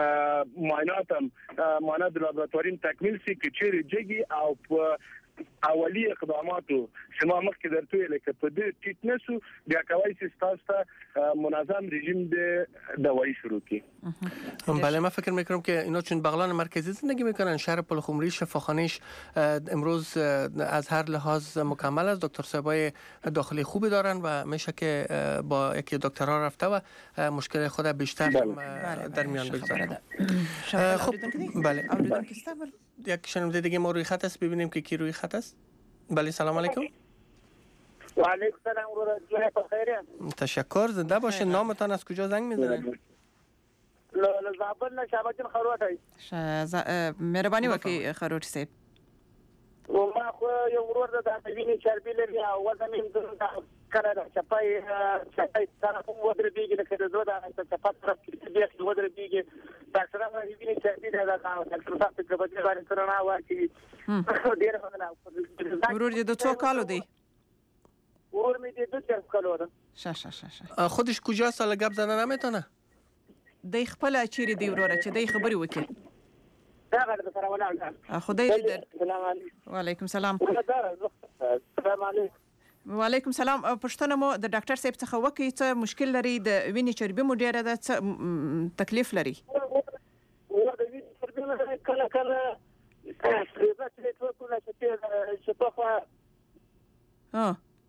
معاینات لابراتواري تکمیل سي کچېره جګي او اولی اقداماتو چې ما مخکې درته ویل چې په دې ټیټنسو بیا کوي چې تاسو ته منظم رژیم د دوايي شروع کړي. بله من فکر میکنم که اینا چون بغلان مرکزی زندگی میکنن شهر پلخمری شفاخانه‌اش امروز از هر لحاظ مکمل است. دکتر صاحبای داخلی خوبی دارن و میشه که با یکی دکترها رفته و مشکل خود بیشتر در میان بگذارن. خب بله یک شنونده دیگه ما روی خط است ببینیم که کی روی خط است. بله سلام علیکم. و علیکم السلام ورحمت بخیر. تشکر زنده باشین. نامتان از کجا زنگ میزنید؟ زابل نه شابجن خروټ ای. مهرباني وکړئ خروټ صاحب. و ما خو یو ورور د وینې چربي لري او وزن یې کړه چپای سره کوم ودر بیګ نه کړه زړه دا چپات طرف کې بیا ودر بیګ ډاکټر راغی وینې چربي دا ډاکټر صاحب ته په دې باندې ترنا واچي ډیر نه ورور دې د څو کالو دی؟ ورور مې دې د 4 کالو ده. شه خودش کجاست؟ سال گپ زدن نمیتونه؟ د خپل چیرې دی وروره چې د خبري وکي دا غره سره ولاړ خدای دې سلام علیکم. وعلیکم سلام. سلام علیکم. وعلیکم سلام. پښتنه مو د ډاکټر صاحب څخه وکي څه مشکل لري د وینې چربي مو ډیره ده څه تکلیف لري؟ د وینې چربي کله کله چې څه کوله چې په خوا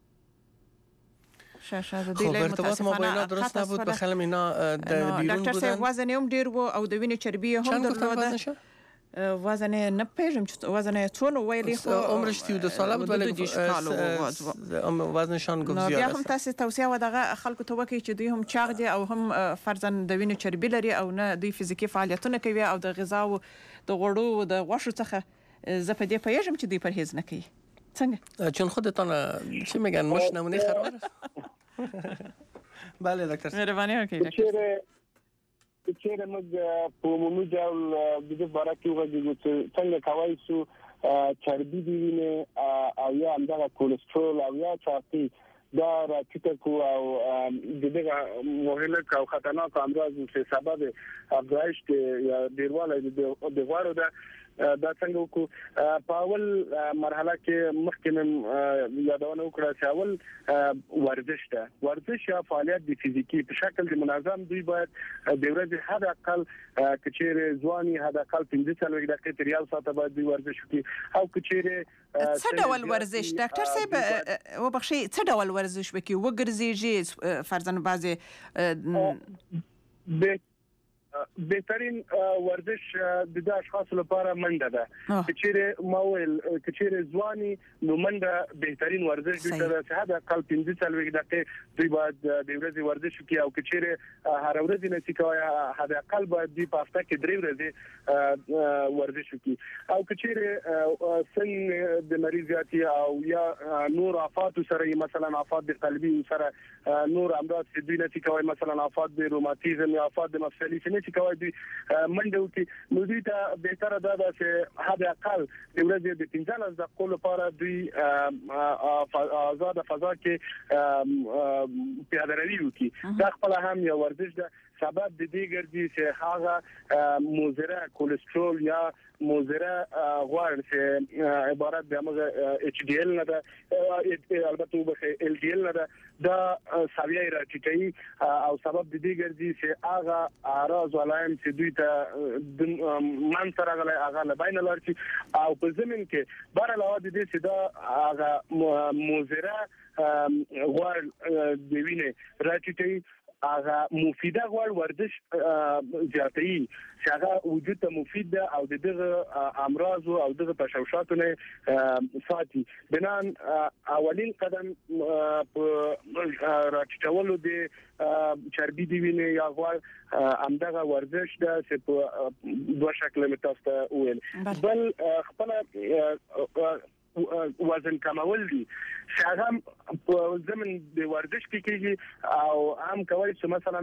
شاشه د دې له ارتباط موبایل درست نبود بخلم اینا در بیرون دکتر صاحب وزن هم ډیر وو او د وینې چربي هم درلوده. وزن نه پیژم چې وزن څونه ویلي خو عمرش 32 ساله بود ولی وزنشان گفت زیاد است. بیا هم تاسو توصیه و دغه خلکو ته وکړي چې دوی هم چاغ دي او هم فرضاً د وینې چربي لري او نه دوی فزیکی فعالیتونه کوي او د غذا او د غوړو او د غوښو څخه زه په دې پیژم چې دوی پرهیز نه کوي. څنګه؟ چون خودتان چی میگن مش نمونه خراب است. بله دکتر مهرباني وکړئ. چیرې موږ په عمومي ډول د دې باره کې وغږیږو چې څنګه کولی شو چربي د وینې او یا همدغه کولېسترول او یا چاقي دا راټیټه کړو او د دغه مهلک او خطرناک امراض چې سبب افزایش یا ډیروالی د غوړو ده دا څنګه وکړو. په اول مرحله کې مخکې یادونه وکړه چې اول ورزش یا فعالیت د فزیکی په شکل د منظم دوی باید د ورځې حد اقل کچېره ځواني حد اقل 15 دقیقې تر یو ساعت باید دوی ورزش وکړي او کچېره څه ډول ورزش ډاکټر صاحب وبخښي څه ډول ورزش وکړي وګرځيږي فرضاً بعضي بهترین ورزش د اشخاص لپاره منډه ده. کچېره ځواني نو منډه بهترین ورزش دی چې حد اقل 15 دقیقې دوی باید د ورځې ورزش وکړي او کچېره هر ورځ نه چې کوي حد اقل باید دوی په هفته کې 3 ورځې ورزش وکړي او کچېره سن د مریضیاتي او یا نور آفات سره مثلا آفات د قلبي سره نور امراض چې دوی نه چې کوي مثلا آفات د روماتیزم یا آفات د مفصلي چې کوي دوی منډه وکړي نو دوی ته بهتره ده چې حد اقل د ورځې د 15 دقیقو لپاره دوی آزاد فضا کې پیاده روي وکړي. دا خپل هم یو ورزش ده. سبب د دې ګرځي چې هغه موزره کولېسترول یا موزره غوړ چې عبارت د موږ ایچ ډي ال نه ده البته به ال ډي ال نه ده دا ساویه راټیټي او سبب د دې ګرځي چې هغه اراز ولایم چې دوی ته من سره غلای هغه نه بین لارچی او په زمين کې بار علاوه د دې چې دا هغه موزره غوړ د وینې راټیټي هغه مفیده غوړ ورزش زیاتوي چې هغه وجود ته مفید ده او دغه امراض او دغه تشوشات نه ساتي. بنان اولین قدم په راټیټولو د چربي دی وینې یا غوړ همدغه ورزش ده چې په دوه شکل متاسته ویل بل خپل وزن کمول دي چې هغه په زمن د ورزش کې کېږي او هم کوي چې مثلا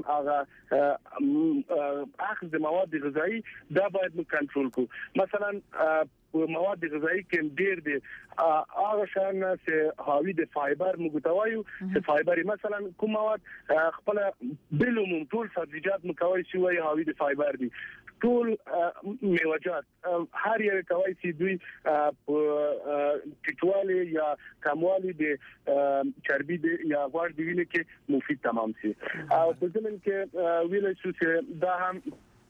هغه اخذ مواد غذایی دا باید نو کنټرول کو. مثلا مواد غذایی کې ډېر دي هغه شان چې حاوی د فایبر مګتوایو چې فایبر مثلا کوم مواد خپل بلوم ټول سبزیجات مکوي چې وایي حاوی د فایبر دي ټول میوه‌جات هر یو کوي چې دوی په ټیټوالي یا کموالي د چربي یا غوړ دی ویني کې مفید تمام شي او په ځمن کې ویل شو چې دا هم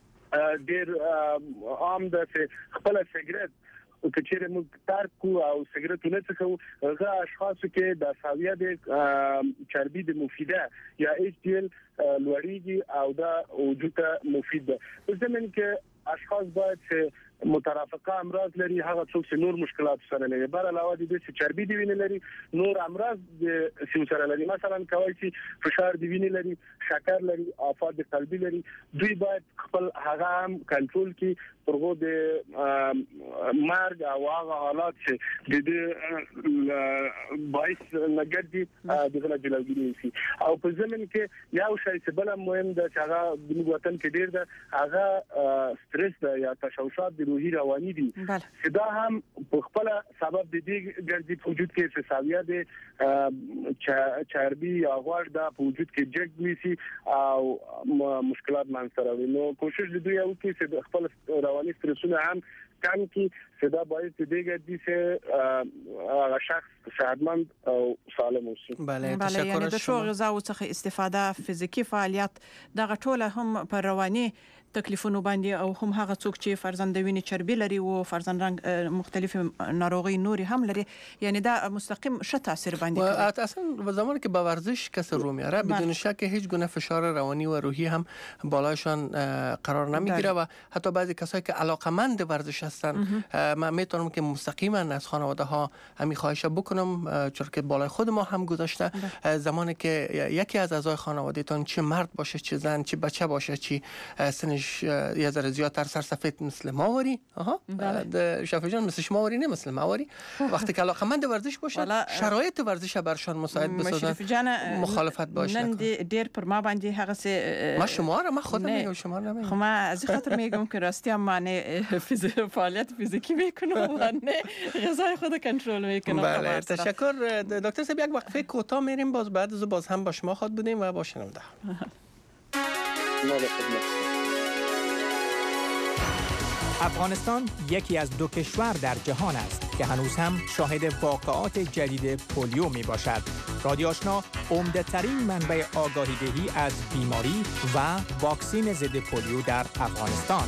ډېر عام ده چې خپل سیګریټ کچېره موږ تارکو او سیګریټونه څخه هغه اشخاص کې د ساویه د چربي د مفیده یا ایچ ډي ال لوړیږي او دا وجود ته مفید ده. په زمين کې اشخاص باید مترافقه امراض لري هغه څوک چې نور مشکلات سره لري بل علاوه د دې چې چربي دی وینې لري نور امراض چې سره لري مثلا کوي چې فشار دی وینې لري شکر لري آفات د قلبي لري دوی باید خپل هغه هم کنټرول کړي پرغو د مرګ او هغه حالات چې د دې باعث نګردي دغه جلوګیری شي او په زمين کې یو شی چې بل مهم ده چې هغه د وطن کې ډیر ده هغه سترس ده یا تشوشات د روحي رواني دي دا هم په خپل سبب د دې ګرځي په وجود کې فساویه د چربي یا غوړ د په وجود کې جګ ویسي او مشکلات منځته راوړي. نو کوشش د دوی یو کې چې خپل رواني سترسونه هم کم کی صدا باید دیگه دیسه شخص صحتمند او سالم اوسي. بله یعنی د شو غذا څخه استفاده فزیکی فعالیت دغه ټوله هم پر رواني تکلیفونو باندې او هم هغه څوک چې فرزند ویني چربي لري او فرزند رنګ مختلف ناروغي نوري هم لري یعنی دا مستقیم ښه تاثیر باندې کوي. اصلا به زمانی که با ورزش کس رو میاره بدون شک هیچ گونه فشار روانی و روحی هم بالایشان قرار نمیگیره و حتی بعضی کسایی که علاقمند ورزش هستن من میتونم که مستقیما از خانواده ها همین خواهش بکنم چون که بالای خود ما هم گذاشته زمانی که یکی از اعضای خانوادهتون چه مرد باشه چه زن چه بچه باشه چه سنش یه ذره زیادتر سرسفید مثل ماوری شفیع جان مثل شماوری نه مثل ماوری وقتی که علاقمند ورزش باشه شرایط ورزش برشان مساعد بسازن مخالفت باشه. نن دیر پر ما باندې هغه سه ما شما را ما خودم میگم شما نمیگم خب من از خاطر میگم که راستی هم معنی فعالیت فیزیکی میکنم و نه غذای خود کنترل میکنم. بله تشکر دکتر صاحب. یک وقفه کوتاه میریم باز هم با شما خود بودیم و با شنونده. افغانستان یکی از 2 کشور در جهان است که هنوز هم شاهد واقعات جدید پولیو می باشد. رادیو آشنا عمده ترین منبع آگاهی دهی از بیماری و واکسین ضد پولیو در افغانستان.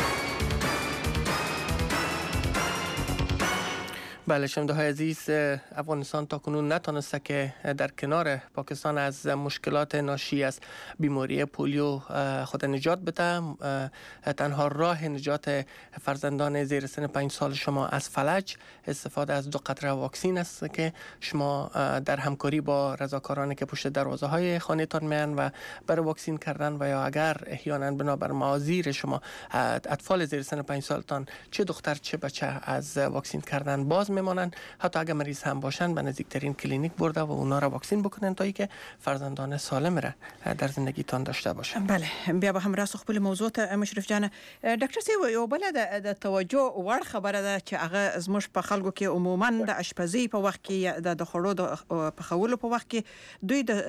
بله شنونده های عزیز، افغانستان تا کنون نتانسته که در کنار پاکستان از مشکلات ناشی از بیماری پولیو خود نجات بده. تنها راه نجات فرزندان زیر سن 5 سال شما از فلج استفاده از 2 قطره واکسین است که شما در همکاری با رضاکارانی که پشت دروازه های خانه تان میان و برای واکسین کردن و یا اگر احیانا بنابر معاذیر شما اطفال زیر سن 5 سالتان چه دختر چه بچه از واکسین کردن باز میمانن، حتی اگر مریض هم باشن به نزدیکترین کلینیک برده و اونا را واکسین بکنن تا اینکه فرزندان سالم را در زندگیتان داشته باشن. بله بیا به هم راست خپل موضوع ته مشرف جان ډاکټر سی یو بل د توجه وړ خبره ده چې هغه زموږ په خلکو کې عموما د اشپزۍ په وخت کې د خړو د پخولو په وخت کې دوی د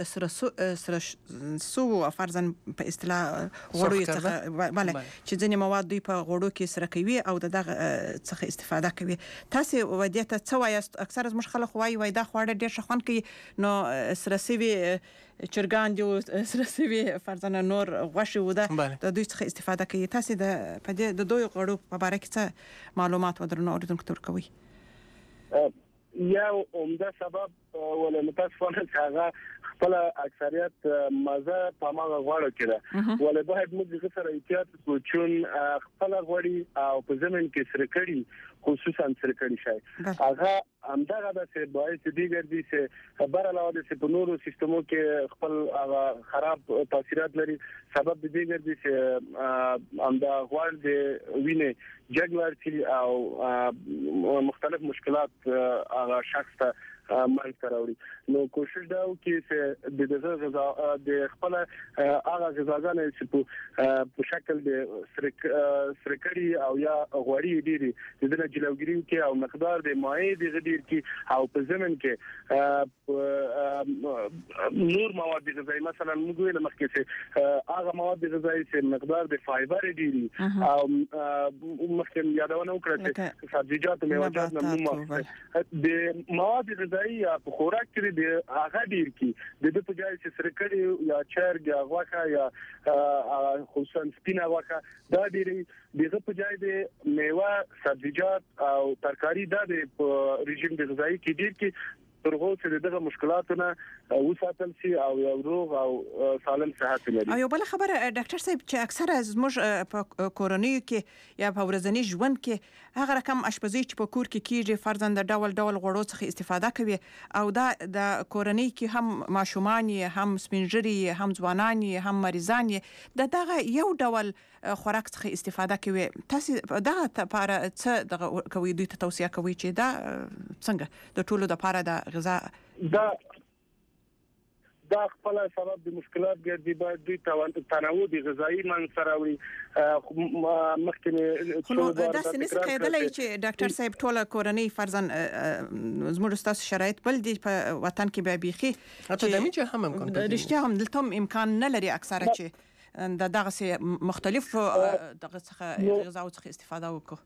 سرسو فرزن په اصطلاح غوړو څخه بله چې ځینې مواد دوی په غوړو کې سره کوي او دغه څخه استفاده کوي. تاسو ودیته څه وایست؟ اکثر زموږ خلک وایي دا خواړه ډېر ښه خوند کوي، نو سرسوي چرګان دي او سرسوي فرزن نور غوښې وده د دوی څخه استفاده کوي. تاسو د په دې د دوی غوړو په اړه څه معلومات ودرنو اوریدونکو ته ورکوي؟ یا عمده سبب ولا متاسفانه هغه خپل اکثریت مزه په ماغه غوړو کې ده، ولا باید موږ سره احتیاط وکړو چې خپل غوړي او په زمين کې سره کړي خصوصا سره کړي شي هغه همدغه د څه باعث دی ګرځي چې خبر علاوه د سپنورو سیستمو کې خپل خراب تاثیرات لري. سبب دی ګرځي چې همدا غوړ د وینې جګړه او مختلف مشکلات هغه شخص ته مال کراوړي. نو کوشش دا وکړي چې د خپل هغه غذاګانې چې په شکل د سرکړی او یا غوړی ډیری د دې جلوګری کې او مقدار د مایع د غډیر کې او په زمين کې نور مواد غذایی مثلا موږ ویل مخکې چې هغه مواد غذایی چې مقدار د فایبر ډیری او مخکې یادونه وکړه چې سبزیجات او میوه‌جات نمونه د مواد غذایی په خوراک کې د هغه ډیر کې د دې په ځای چې سرکړی یا چرګ یا غوښه یا خصوصا سپینه غوښه دا ډیری دغه په ځای د میوه سبزیجات او ترکاری دا د رژیم د غذایی کې ډیر کې ترغو چې دغه مشکلاتونه وساتل شي او یو روغ او سالم صحت لري. او یو بل خبره ډاکټر صاحب چې اکثر از موږ په کورنۍ کې یا په ورځني ژوند کې هغه رقم اشپزي چې په کور کې کیږي فرزند ډول غوړو څخه استفاده کوي او دا د کورنۍ کې هم ماشومان هم سپینجری هم ځوانان هم مریضان دغه یو ډول خوراک څخه استفاده کوي. تاسو دغه لپاره څه دغه کوي دوی ته توصیه کوي چې دا څنګه د ټولو لپاره د غذا دا خپل سبب د مشکلات ګرځي. باید دوی تنوع غذایی منځ راوړي. مخکې خو داسې نشي کېدلی چې ډاکټر صاحب ټوله کورنۍ فرضاً زموږ ستاسو شرایط بل دي په وطن کې به بیخي حتی د میچ هم امکان لري. رښتیا هم دلته امکان نه لري اکثره چې دغه مختلف دغه څخه غذا څخه استفاده وکړو.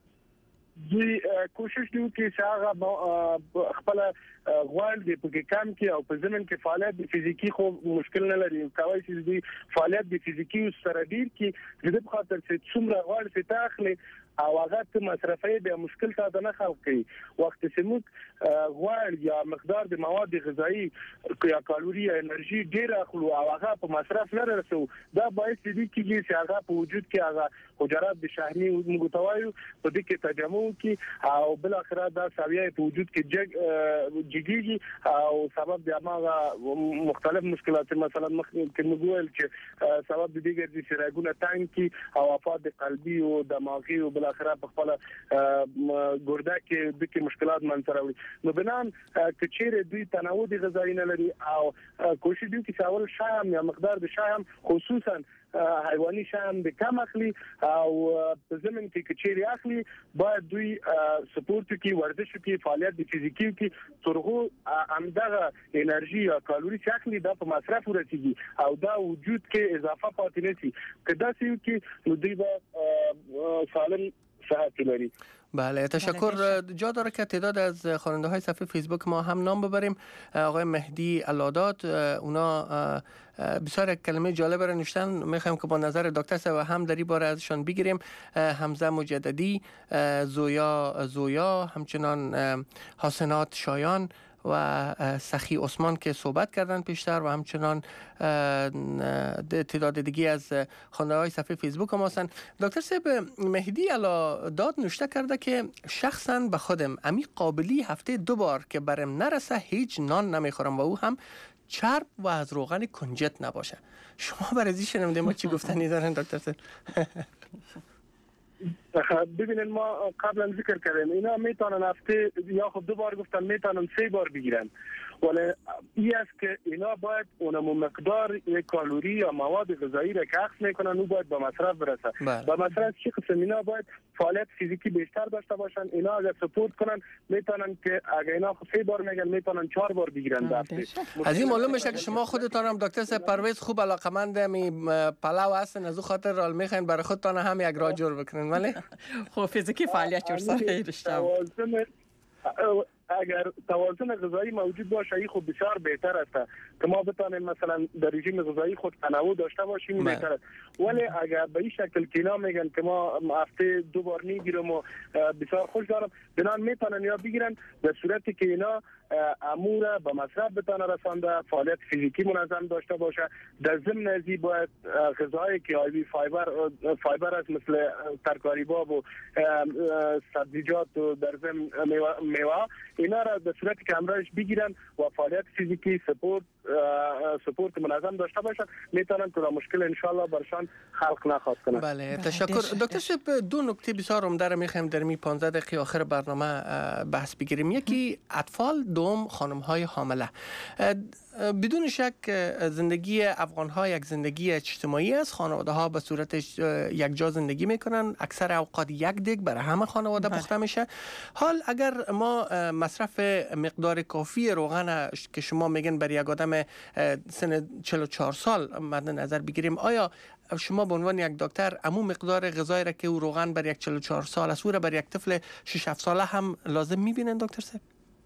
دوی کوشش کوي چې هغه خپل غوړ دی په کم کې او په زمين کې فعالیت د فزیکی خو مشکل نه لري. کوي چې دوی فعالیت د فزیکی سره ډیر کې د خاطر چې څومره غوړ چې تاخلي او هغه ته مصرفي به مشکل ته نه خلق کوي. وخت چې موږ غوړ یا مقدار د مواد غذایی یا کالوري یا انرژي ډیر اخلو او هغه په مصرف نه رسو، دا باعث دي چې هغه په وجود کې هغه حجرات د شحمي متوایو په دې کې تجمع کی او بل اخر دا ساویه په وجود کې جګیږي او سبب د هغه مختلف مشکلات مثلا ممکن نقول چې سبب د دې ګرځي چې راګونه تانګ کی او افات قلبي او دماغي او بل اخر په خپل ګرده کې د مشکلات منځ راوړي. نو بنان کچېره دوی تنوع د غذایی نه لري او کوشش کوي چې اول شام یا مقدار د شام خصوصا حیواني شام د کم اخلي او په زمين کې کچېری اخلي. باید دوی سپورت کوي، ورزش کوي، فعالیت د فزیکی کوي، ترغه همدغه انرژي یا کالوري چې اخلي دا په مصرف ورسیږي او دا وجود کې اضافه پاتې نشي. کدا چې کې نو دوی به سالم صحت لري. بله تشکر. جا داره که تعداد از خواننده های صفحه فیسبوک ما هم نام ببریم. آقای مهدی علادات، اونا بسیار کلمه جالب را نوشتن، میخوایم که با نظر دکتر صاحب هم در این باره ازشان بگیریم. حمزه مجددی، زویا، همچنان حسنات شایان و سخی عثمان که صحبت کردن پیشتر و همچنان تعداد دیگی از خواننده های صفحه فیسبوک هم هستن. دکتر صاحب مهدی علادات نوشته کرده که شخصا به خودم امی قابلی هفته 2 بار که برم نرسه هیچ نان نمیخورم و او هم چرب و از روغن کنجد نباشه. شما برای ازی شنونده ما چی گفتنی دارن دکتر صاحب؟ ببینید ما قبلا ذکر کردیم اینا میتونن هفته یا خب 2 بار گفتن میتونن 3 بار بگیرن، ولی این است که اینا باید اونم مقدار کالری یا مواد غذایی را که اخذ میکنن اون باید به مصرف برسه. و مصرف چی قسم؟ اینا باید فعالیت فیزیکی بیشتر داشته باشن. اینا اگر سپورت کنن میتونن که اگر اینا 3 بار میگن میتونن 4 بار بگیرن در هفته. از این معلوم میشه که شما خودتان هم دکتر صاحب پرویز خوب علاقمند می پلاو هستن، از اون خاطر رال میخواین برای خودتان هم یک راه جور بکنین. ولی خب فیزیکی فعالیت ورسره رشته اگر توازن غذایی موجود باشه این خب بسیار بهتر است که ما بتونیم مثلا در رژیم غذایی خود تنوع داشته باشیم بهتر است. ولی اگر به این شکل که اینا میگن که ما هفته 2 بار میگیرم و بسیار خوش دارم، بنان میتونن یا بگیرن در صورتی که اینا امور به مصرف بتونه رسانده، فعالیت فیزیکی منظم داشته باشه. در ضمن ازی باید غذایی که آیوی فایبر است مثل ترکاری باب و سبزیجات و در ضمن میوه اینا را به صورتی که همراهش بگیرن و فعالیت فیزیکی سپورت منظم داشته باشن میتونن که مشکل انشالله برشان خلق نخواهد کنن. بله تشکر. دکتر صاحب 2 نکته بسیار عمده را میخوایم در می 15 دقیقه آخر برنامه بحث بگیریم. یکی اطفال، دوم خانم های حامله. بدون شک زندگی افغان ها یک زندگی اجتماعی است. خانواده ها به صورت یک جا زندگی میکنن، اکثر اوقات یک دیگ برای همه خانواده پخته میشه. حال اگر ما مصرف مقدار کافی روغن که شما میگن برای یک آدم سن 44 سال مد نظر بگیریم، آیا شما به عنوان یک دکتر عموم مقدار غذایی را که او روغن برای یک 44 سال است او را برای یک طفل 6-7 ساله هم لازم میبینن دکتر صاحب؟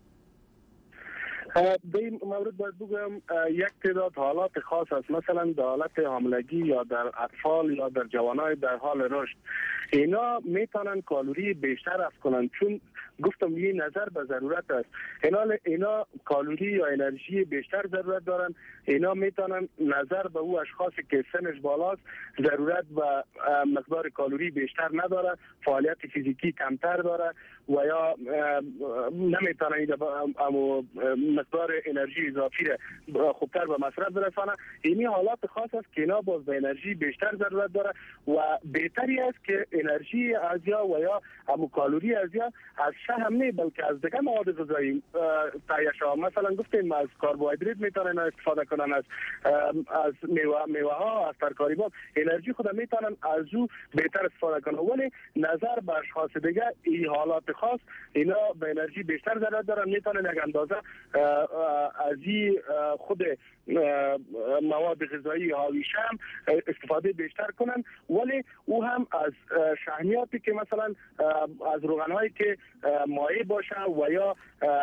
در این مورد باید بگم یک تعداد حالات خاص است، مثلا در حالت حاملگی یا در اطفال یا در جوانای در حال رشد اینا میتونن کالری بیشتر افزایش کنن، چون گفتم یه نظر به ضرورت است. اینا کالری یا انرژی بیشتر ضرورت دارن. اینا میتونن نظر به او اشخاصی که سنش بالاست ضرورت و مقدار کالری بیشتر نداره، فعالیت فیزیکی کمتر داره و یا نمیتونن مقدار انرژی اضافی را خوبتر به مصرف برسانه. این حالات خاص است که اینا باز به انرژی بیشتر ضرورت داره و بهتری است که انرژی از یا و یا کالری از یا از شحم نه بلکه از دیگه مواد غذایی تهیه شود. مثلا گفتیم از کربوهیدرات میتونن استفاده کنن، از میوه ها، از ترکاری ها انرژی خود میتونن از او بهتر استفاده کنن. ولی نظر به اشخاص دیگه این حالات خاص اینا به انرژی بیشتر ضرورت دارن، میتونن یک اندازه از این خود مواد غذایی حاوی شحم استفاده بیشتر کنن، ولی او هم از شحمیاتی که مثلا از روغن‌هایی که مایع باشه و یا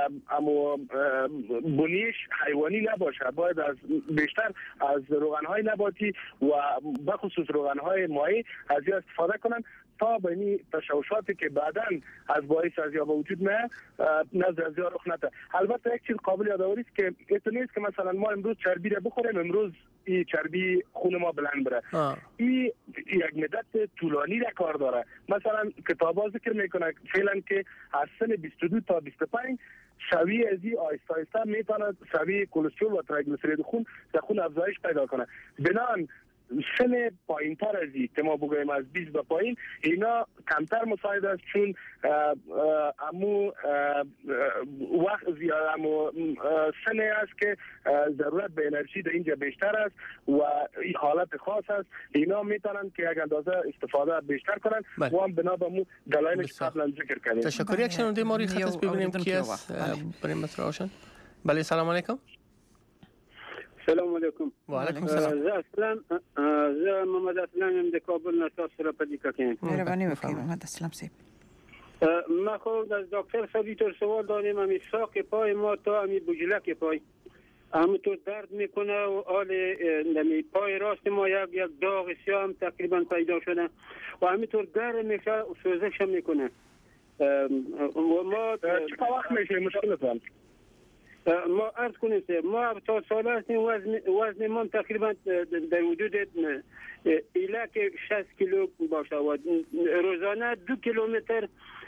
بنیش حیوانی نباشه، باید از بیشتر از روغن‌های نباتی و بخصوص روغن‌های مایع از این استفاده کنن تا به این تشوشاتی که بعداً از باعث از یا به وجود نزد از یا رخ نده. البته یک چیز قابل یادآوری است که اینطور نیست که مثلا ما امروز چربی را بخوریم امروز این چربی خون ما بلند بره. این یک مدت طولانی را کار داره. مثلا کتابا ذکر میکنه فعلا که از سن 22 تا 25 شوی از این آهسته آهسته میتونه شوی کلسترول و تریگلیسیرید خون در خون افزایش پیدا کنه. بنابراین سن پایین تر از این که ما بگوییم از 20 به پایین اینا کمتر مساعد است، چون امو وقت زیاد امو سن است که ضرورت به انرژی در اینجا بیشتر است و این حالت خاص است. اینا میتونن که یک اندازه استفاده بیشتر کنن و هم بنا به مو دلایلش قبلا ذکر کردیم. تشکر. یک شنونده ما روی خط است، ببینیم کی است برای مطرح روشن. بله سلام علیکم. سلام علیکم. و علیکم سلام. زه محمد اسلام د کابل نه تاسو سره پدې کوم. مهرباني وکړئ محمد اسلام صاحب. ما خو از دکتر صاحب سوال داریم، امی ساق پای ما تا امی بجلک پای همونطور درد میکنه و حال نمی پای راست ما یک داغ سیاه تقریبا پیدا شده و همینطور گرم میشه و سوزش میکنه و ما چه وقت میشه مشکلتون؟ ما عرض کنیم ما 70 ساله هستیم، وزن ما تقریبا در حدود ایلک 60 کیلو باشه و روزانه 2 کیلومتر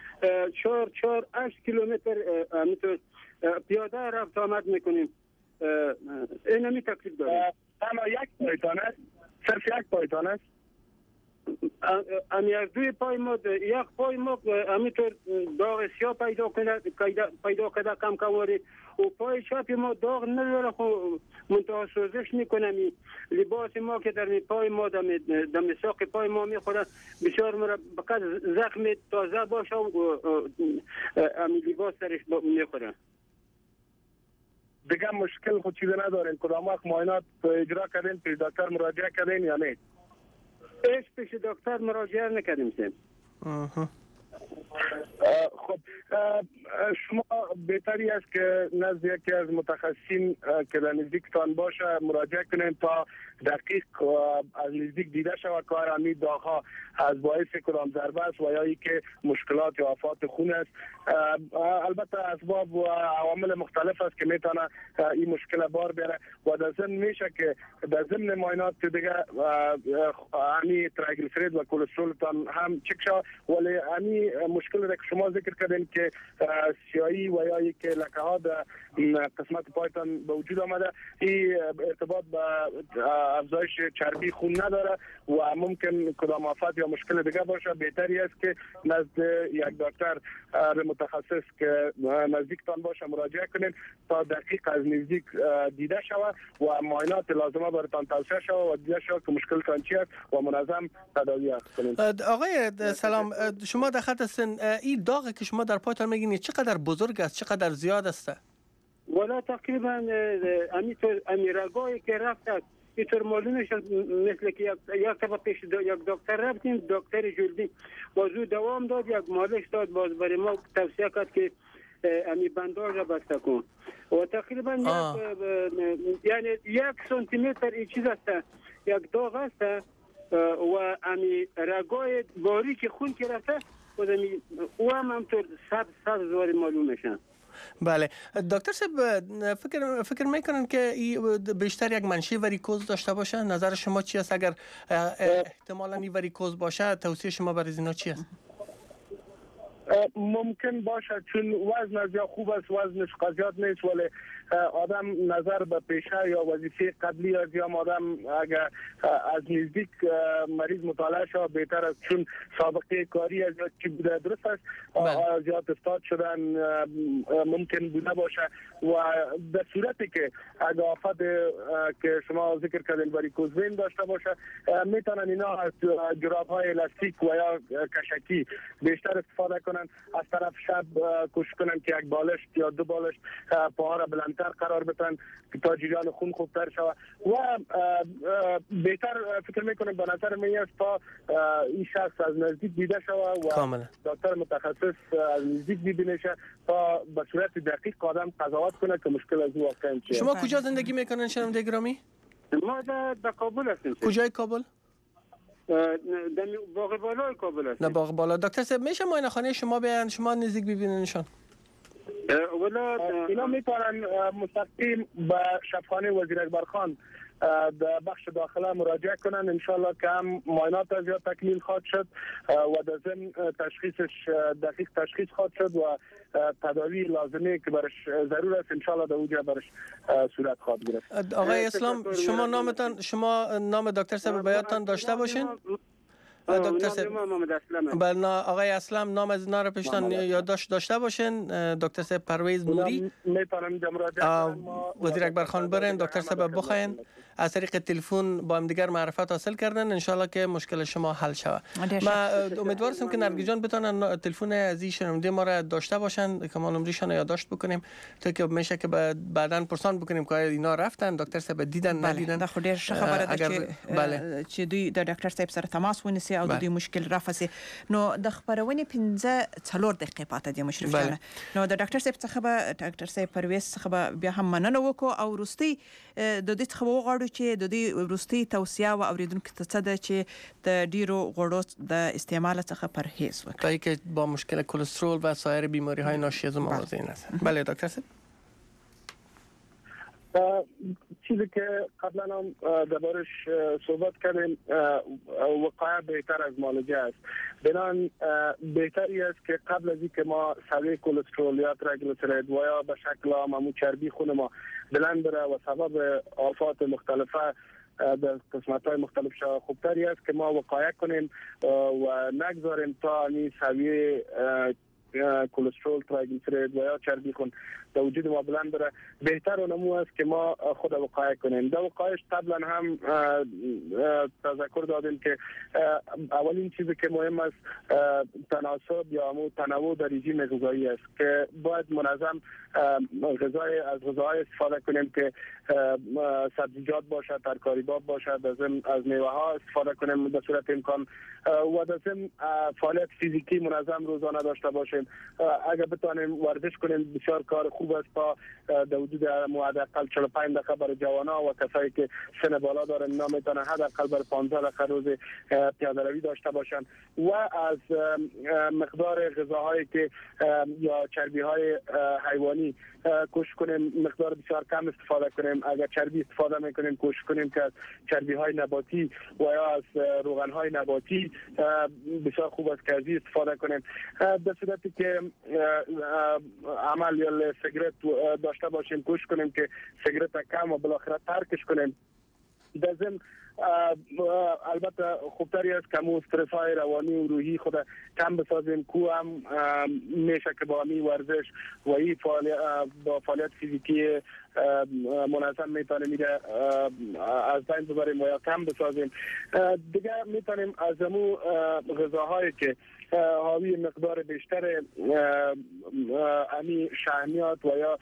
8 کیلومتر همینطور پیاده رفت آمد میکنیم. این همی تکلیف داریم. اما یک پایتان است؟ صرف یک پایتان است؟ یک دوی پای ما یک پای ما همینطور داغ سیاه پیدا کرده کم کموری و پای چپ ما داغ نداره خو منتها سوزش میکنه. لباس ما که در پای ما دم ساق پای ما میخوره بسیار مرا فقط زخم تازه باشه و لباس درش میخوره. دیگه مشکل خود چیزی ندارین؟ کدام وقت معاینات اجرا کردین؟ پیش دکتر مراجعه کردین یا نه؟ ایش پیش دکتر مراجعه نکردیم سیم. خب شما بهتری است که نزد یکی از متخصصین که در نزدیکتان باشه مراجعه کنین تا دقیق از نزدیک دیده شود که آیا داغ‌ها از باعث کدام ضربه است و یا ای که مشکلات یا آفات خون است. البته اسباب و عوامل مختلف است که میتونه این مشکل بار بیاره و در ضمن میشه که در ضمن معاینات دیگه یعنی تریگلیسیرید و کلسترولتان هم چک شود، ولی یعنی مشکل را که شما ذکر کردین که سیاهی و یا ای که لکه ها در قسمت پایتان به وجود آمده، این ارتباط به افزایش چربی خون نداره و ممکن کدام آفت یا مشکل دیگه باشه. بهتری است که نزد یک دکتر متخصص که نزدیکتان باشه مراجعه کنین تا دقیق از نزدیک دیده شود و معاینات لازمه براتان توصیه شود و دیده شود که مشکلتان چی است و منظم تداوی کنین. آقای سلام، شما در خط هستین، این داغی که شما در پایتان میگین چقدر بزرگ است، چقدر زیاد است؟ والا تقریبا امی رگایی که رفت اینطور معلومه شد مثل که یک طبقه پیش یک دکتر رفتیم، دکتر جلدی بازو دوام داد، یک مالش داد، باز برای ما توصیه کرد که امی بنداژ را بسته کن و تقریبا یعنی 1 سانتی متر این چیز است، یک داغ است و امی رگای باریک خون که رفته و همطور سبز واری معلوم میشن. بله دکتر صاحب، فکر میکنن که بیشتر یک منشأ وریکوز داشته باشه؟ نظر شما چی است؟ اگر احتمالاً این وریکوز باشه توصیه شما برای اینا چی است؟ ممکن باشه چون وزن یا خوب است وزنش قضیت نیست ولی آدم نظر به پیشه یا وظیفه قبلی از یا آدم اگر از نزدیک مریض مطالعه شود بهتر است چون سابقه کاری از چی بوده درست است زیاد استاد شدن ممکن بوده باشه و در صورتی که اگر آفت که شما ذکر کردین واریکوز وین داشته باشه میتونن اینا از جراب‌های الاستیک و یا کشکی بیشتر استفاده کنن از طرف شب کوشش کنن که یک بالشت یا دو بالشت پاها را بلندتر قرار بدن تا جریان خون خوبتر شود و بهتر فکر میکنم به نظر من است تا این شخص از نزدیک دیده شود و دکتر متخصص از نزدیک ببینه تا به صورت دقیق آدم قضاوت کنه که مشکل از او واقعا چیه. شما کجا زندگی میکنن شنونده گرامی؟ ما در کابل هستیم. کجای کابل؟ در باغ بالای کابل هستیم. نه باغ بالا. دکتر صاحب میشه معاینه خانه شما بیان شما نزدیک ببیننشان؟ ولی اینا میتونن مستقیم به شفاخانه وزیر اکبر خان در بخش داخله مراجعه کنن انشالله که هم معاینات از زیاد تکمیل خواهد شد و در ضمن تشخیصش دقیق تشخیص خواهد شد و تداوی لازمه که برش ضرور است انشالله در اونجا برش صورت خواهد گرفت. آقای اسلام شما نامتان شما نام دکتر صاحب بیاتان داشته باشین؟ دکتر صاحب بله آقای اسلام نام از اینا رو پیشتان یادداشت داشته باشین. دکتر صاحب پرویز نوری وزیر اکبر خان برن دکتر صاحب بخواین از طریق تلفن با هم دیگر معرفت حاصل کردن انشالله که مشکل شما حل شود. ما امیدوارم که نرگس جان بتونن تلفن از این شنونده ما را داشته باشن که ما نمرهشان یادداشت بکنیم تا که میشه که بعداً پرسان بکنیم که اینا رفتن دکتر صاحب دیدن ندیدن. بله خودی خبره ده چې دوی د ډاکټر صاحب سره تماس ونیسي او د دې مشکل رافسي نو د خبرونې 15 دقیقې پاتې دي مشرف جان نو د ډاکټر صاحب څخه به ډاکټر صاحب پرویز څخه بیا هم مننه وکړو او وروستي د دې څخه وغواړو چې د دې وروستي توصیه او اوریدونکو ته څه ده چې د ډیرو غوړو د استعمال څخه پرهیز وکړي که با مشکل کلسترول و سایر بیماری های ناشی از مواضع است. بله دکتر صاحب چیزی که قبلا هم دربارش صحبت کردیم وقایع بهتر از معالجه است. بنان بهتری است که قبل از اینکه ما سویه کلسترول یا تریگلیسیرید و یا به شکل عام چربی خون ما بلند بره و سبب آفات مختلفه در قسمت‌های مختلف شود خوبتری است که ما وقایع کنیم و نگذاریم تا این سویه کلسترول تریگلیسیرید و یا چربی خون در وجود ما بلند بره بهتر و نمو است که ما خود وقایع کنیم. در وقایعش قبلا هم تذکر دادیم که اولین چیزی که مهم است تناسب یا تنوع در رژیم غذایی است که باید منظم از غذاهای استفاده کنیم که سبزیجات باشد ترکاریات باشد از میوه ها استفاده کنیم به صورت امکان و در ضمن فعالیت فیزیکی منظم روزانه داشته باشیم. اگر بتوانیم ورزش کنیم بسیار کار خوب است تا در وجود حداقل 45 دقیقه برای جوانان و کسایی که سن بالا دارن اینا میتونن حداقل برای 15 دقیقه روز پیاده روی داشته باشن و از مقدار غذاهایی که یا چربی های حیوانی کوشش کنیم مقدار بسیار کم استفاده کنیم. اگر چربی استفاده میکنیم کوشش کنیم که از چربی های نباتی و یا از روغن های نباتی بسیار خوب است که از استفاده کنیم. در صورتی که عمل یا سیگرت داشته باشیم کوشش کنیم که سیگرت کم و بالاخره ترکش کنیم. در ضمن البته خوبتری است که مو استرس های روانی و روحی خود کم بسازیم کو هم میشه که با می ورزش و این با فعالیت فیزیکی منظم میتونه میره از بین ببریم و یا کم بسازیم. دیگه میتونیم از امو غذاهایی که حاوی مقدار بیشتر امی شحمیات و یا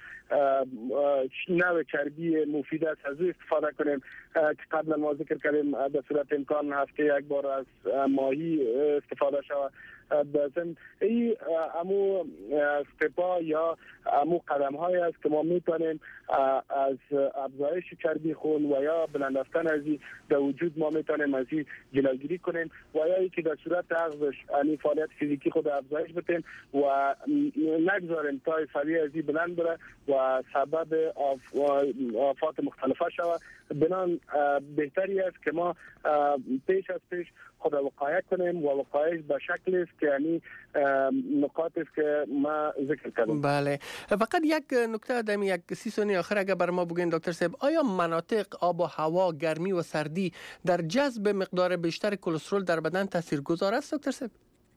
نوع چربی مفید است از استفاده کنیم که قبلا ما ذکر کردیم به صورت امکان هفته یک بار از ماهی استفاده شود. بازم این امو استپا یا امو قدم های است که ما میتونیم از افزایش چربی خون و یا بلند رفتن از این در وجود ما میتونیم از این جلوگیری کنیم و یا ای که در صورت عقبش یعنی فعالیت فیزیکی خود افزایش بدیم و نگذاریم تا سویه از این بلند بره و سبب آفات مختلفه شود. بنان بهتری است که ما پیش از پیش خود وقایع کنیم و وقایع به شکلی است که یعنی نکاتی است که ما ذکر کردم. بله، فقط یک نکته در یک 30 ثانیه آخر اگر بر ما بگین دکتر صاحب، آیا مناطق آب و هوا، گرمی و سردی در جذب مقدار بیشتر کلسترول در بدن تاثیرگذار است دکتر صاحب؟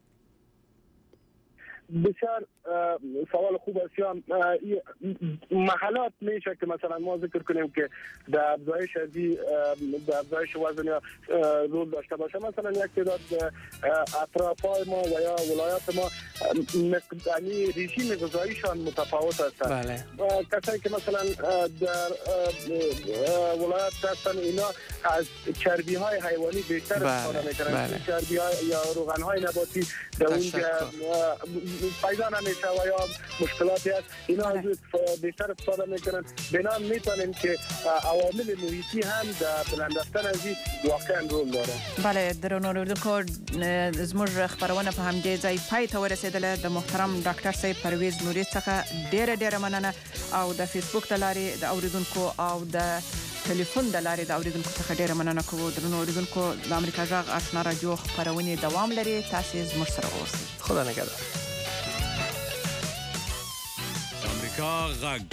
بسیار سوال خوب است. یا محلات میشه که مثلا ما ذکر کنیم که در افزایش در افزایش وزن یا رول داشته باشه. مثلا یک تعداد اطرافای ما و یا ولایات ما یعنی رژیم غذاییشان متفاوت است. بله. کسایی که مثلا در ولایت هستن اینا از چربی های حیوانی بیشتر استفاده میکنن. چربی های یا روغن های نباتی در اونجا پیدا نمیشه و یا مشکلاتی هست، اینا از بیشتر استفاده میکنن. بنا میتونیم که عوامل محیطی هم در بلند رفتن از این واقعا رول داره. بله، درنو اوریدونکو زموږ خبرونه په همدې ځای پای ته ورسېدله. د محترم ډاکټر صاحب پرویز نوري څخه ډېره مننه، او د فیسبوک د لارې د اوریدونکو او د ټلیفون د لارې د اوریدونکو څخه ډېره مننه کوو. درنو اوریدونکو، د امریکا غږ آشنا رادیو خبرونه دوام لري. تاسو زموږ سره اوسئ. خدا نگهدار. امریکا غږ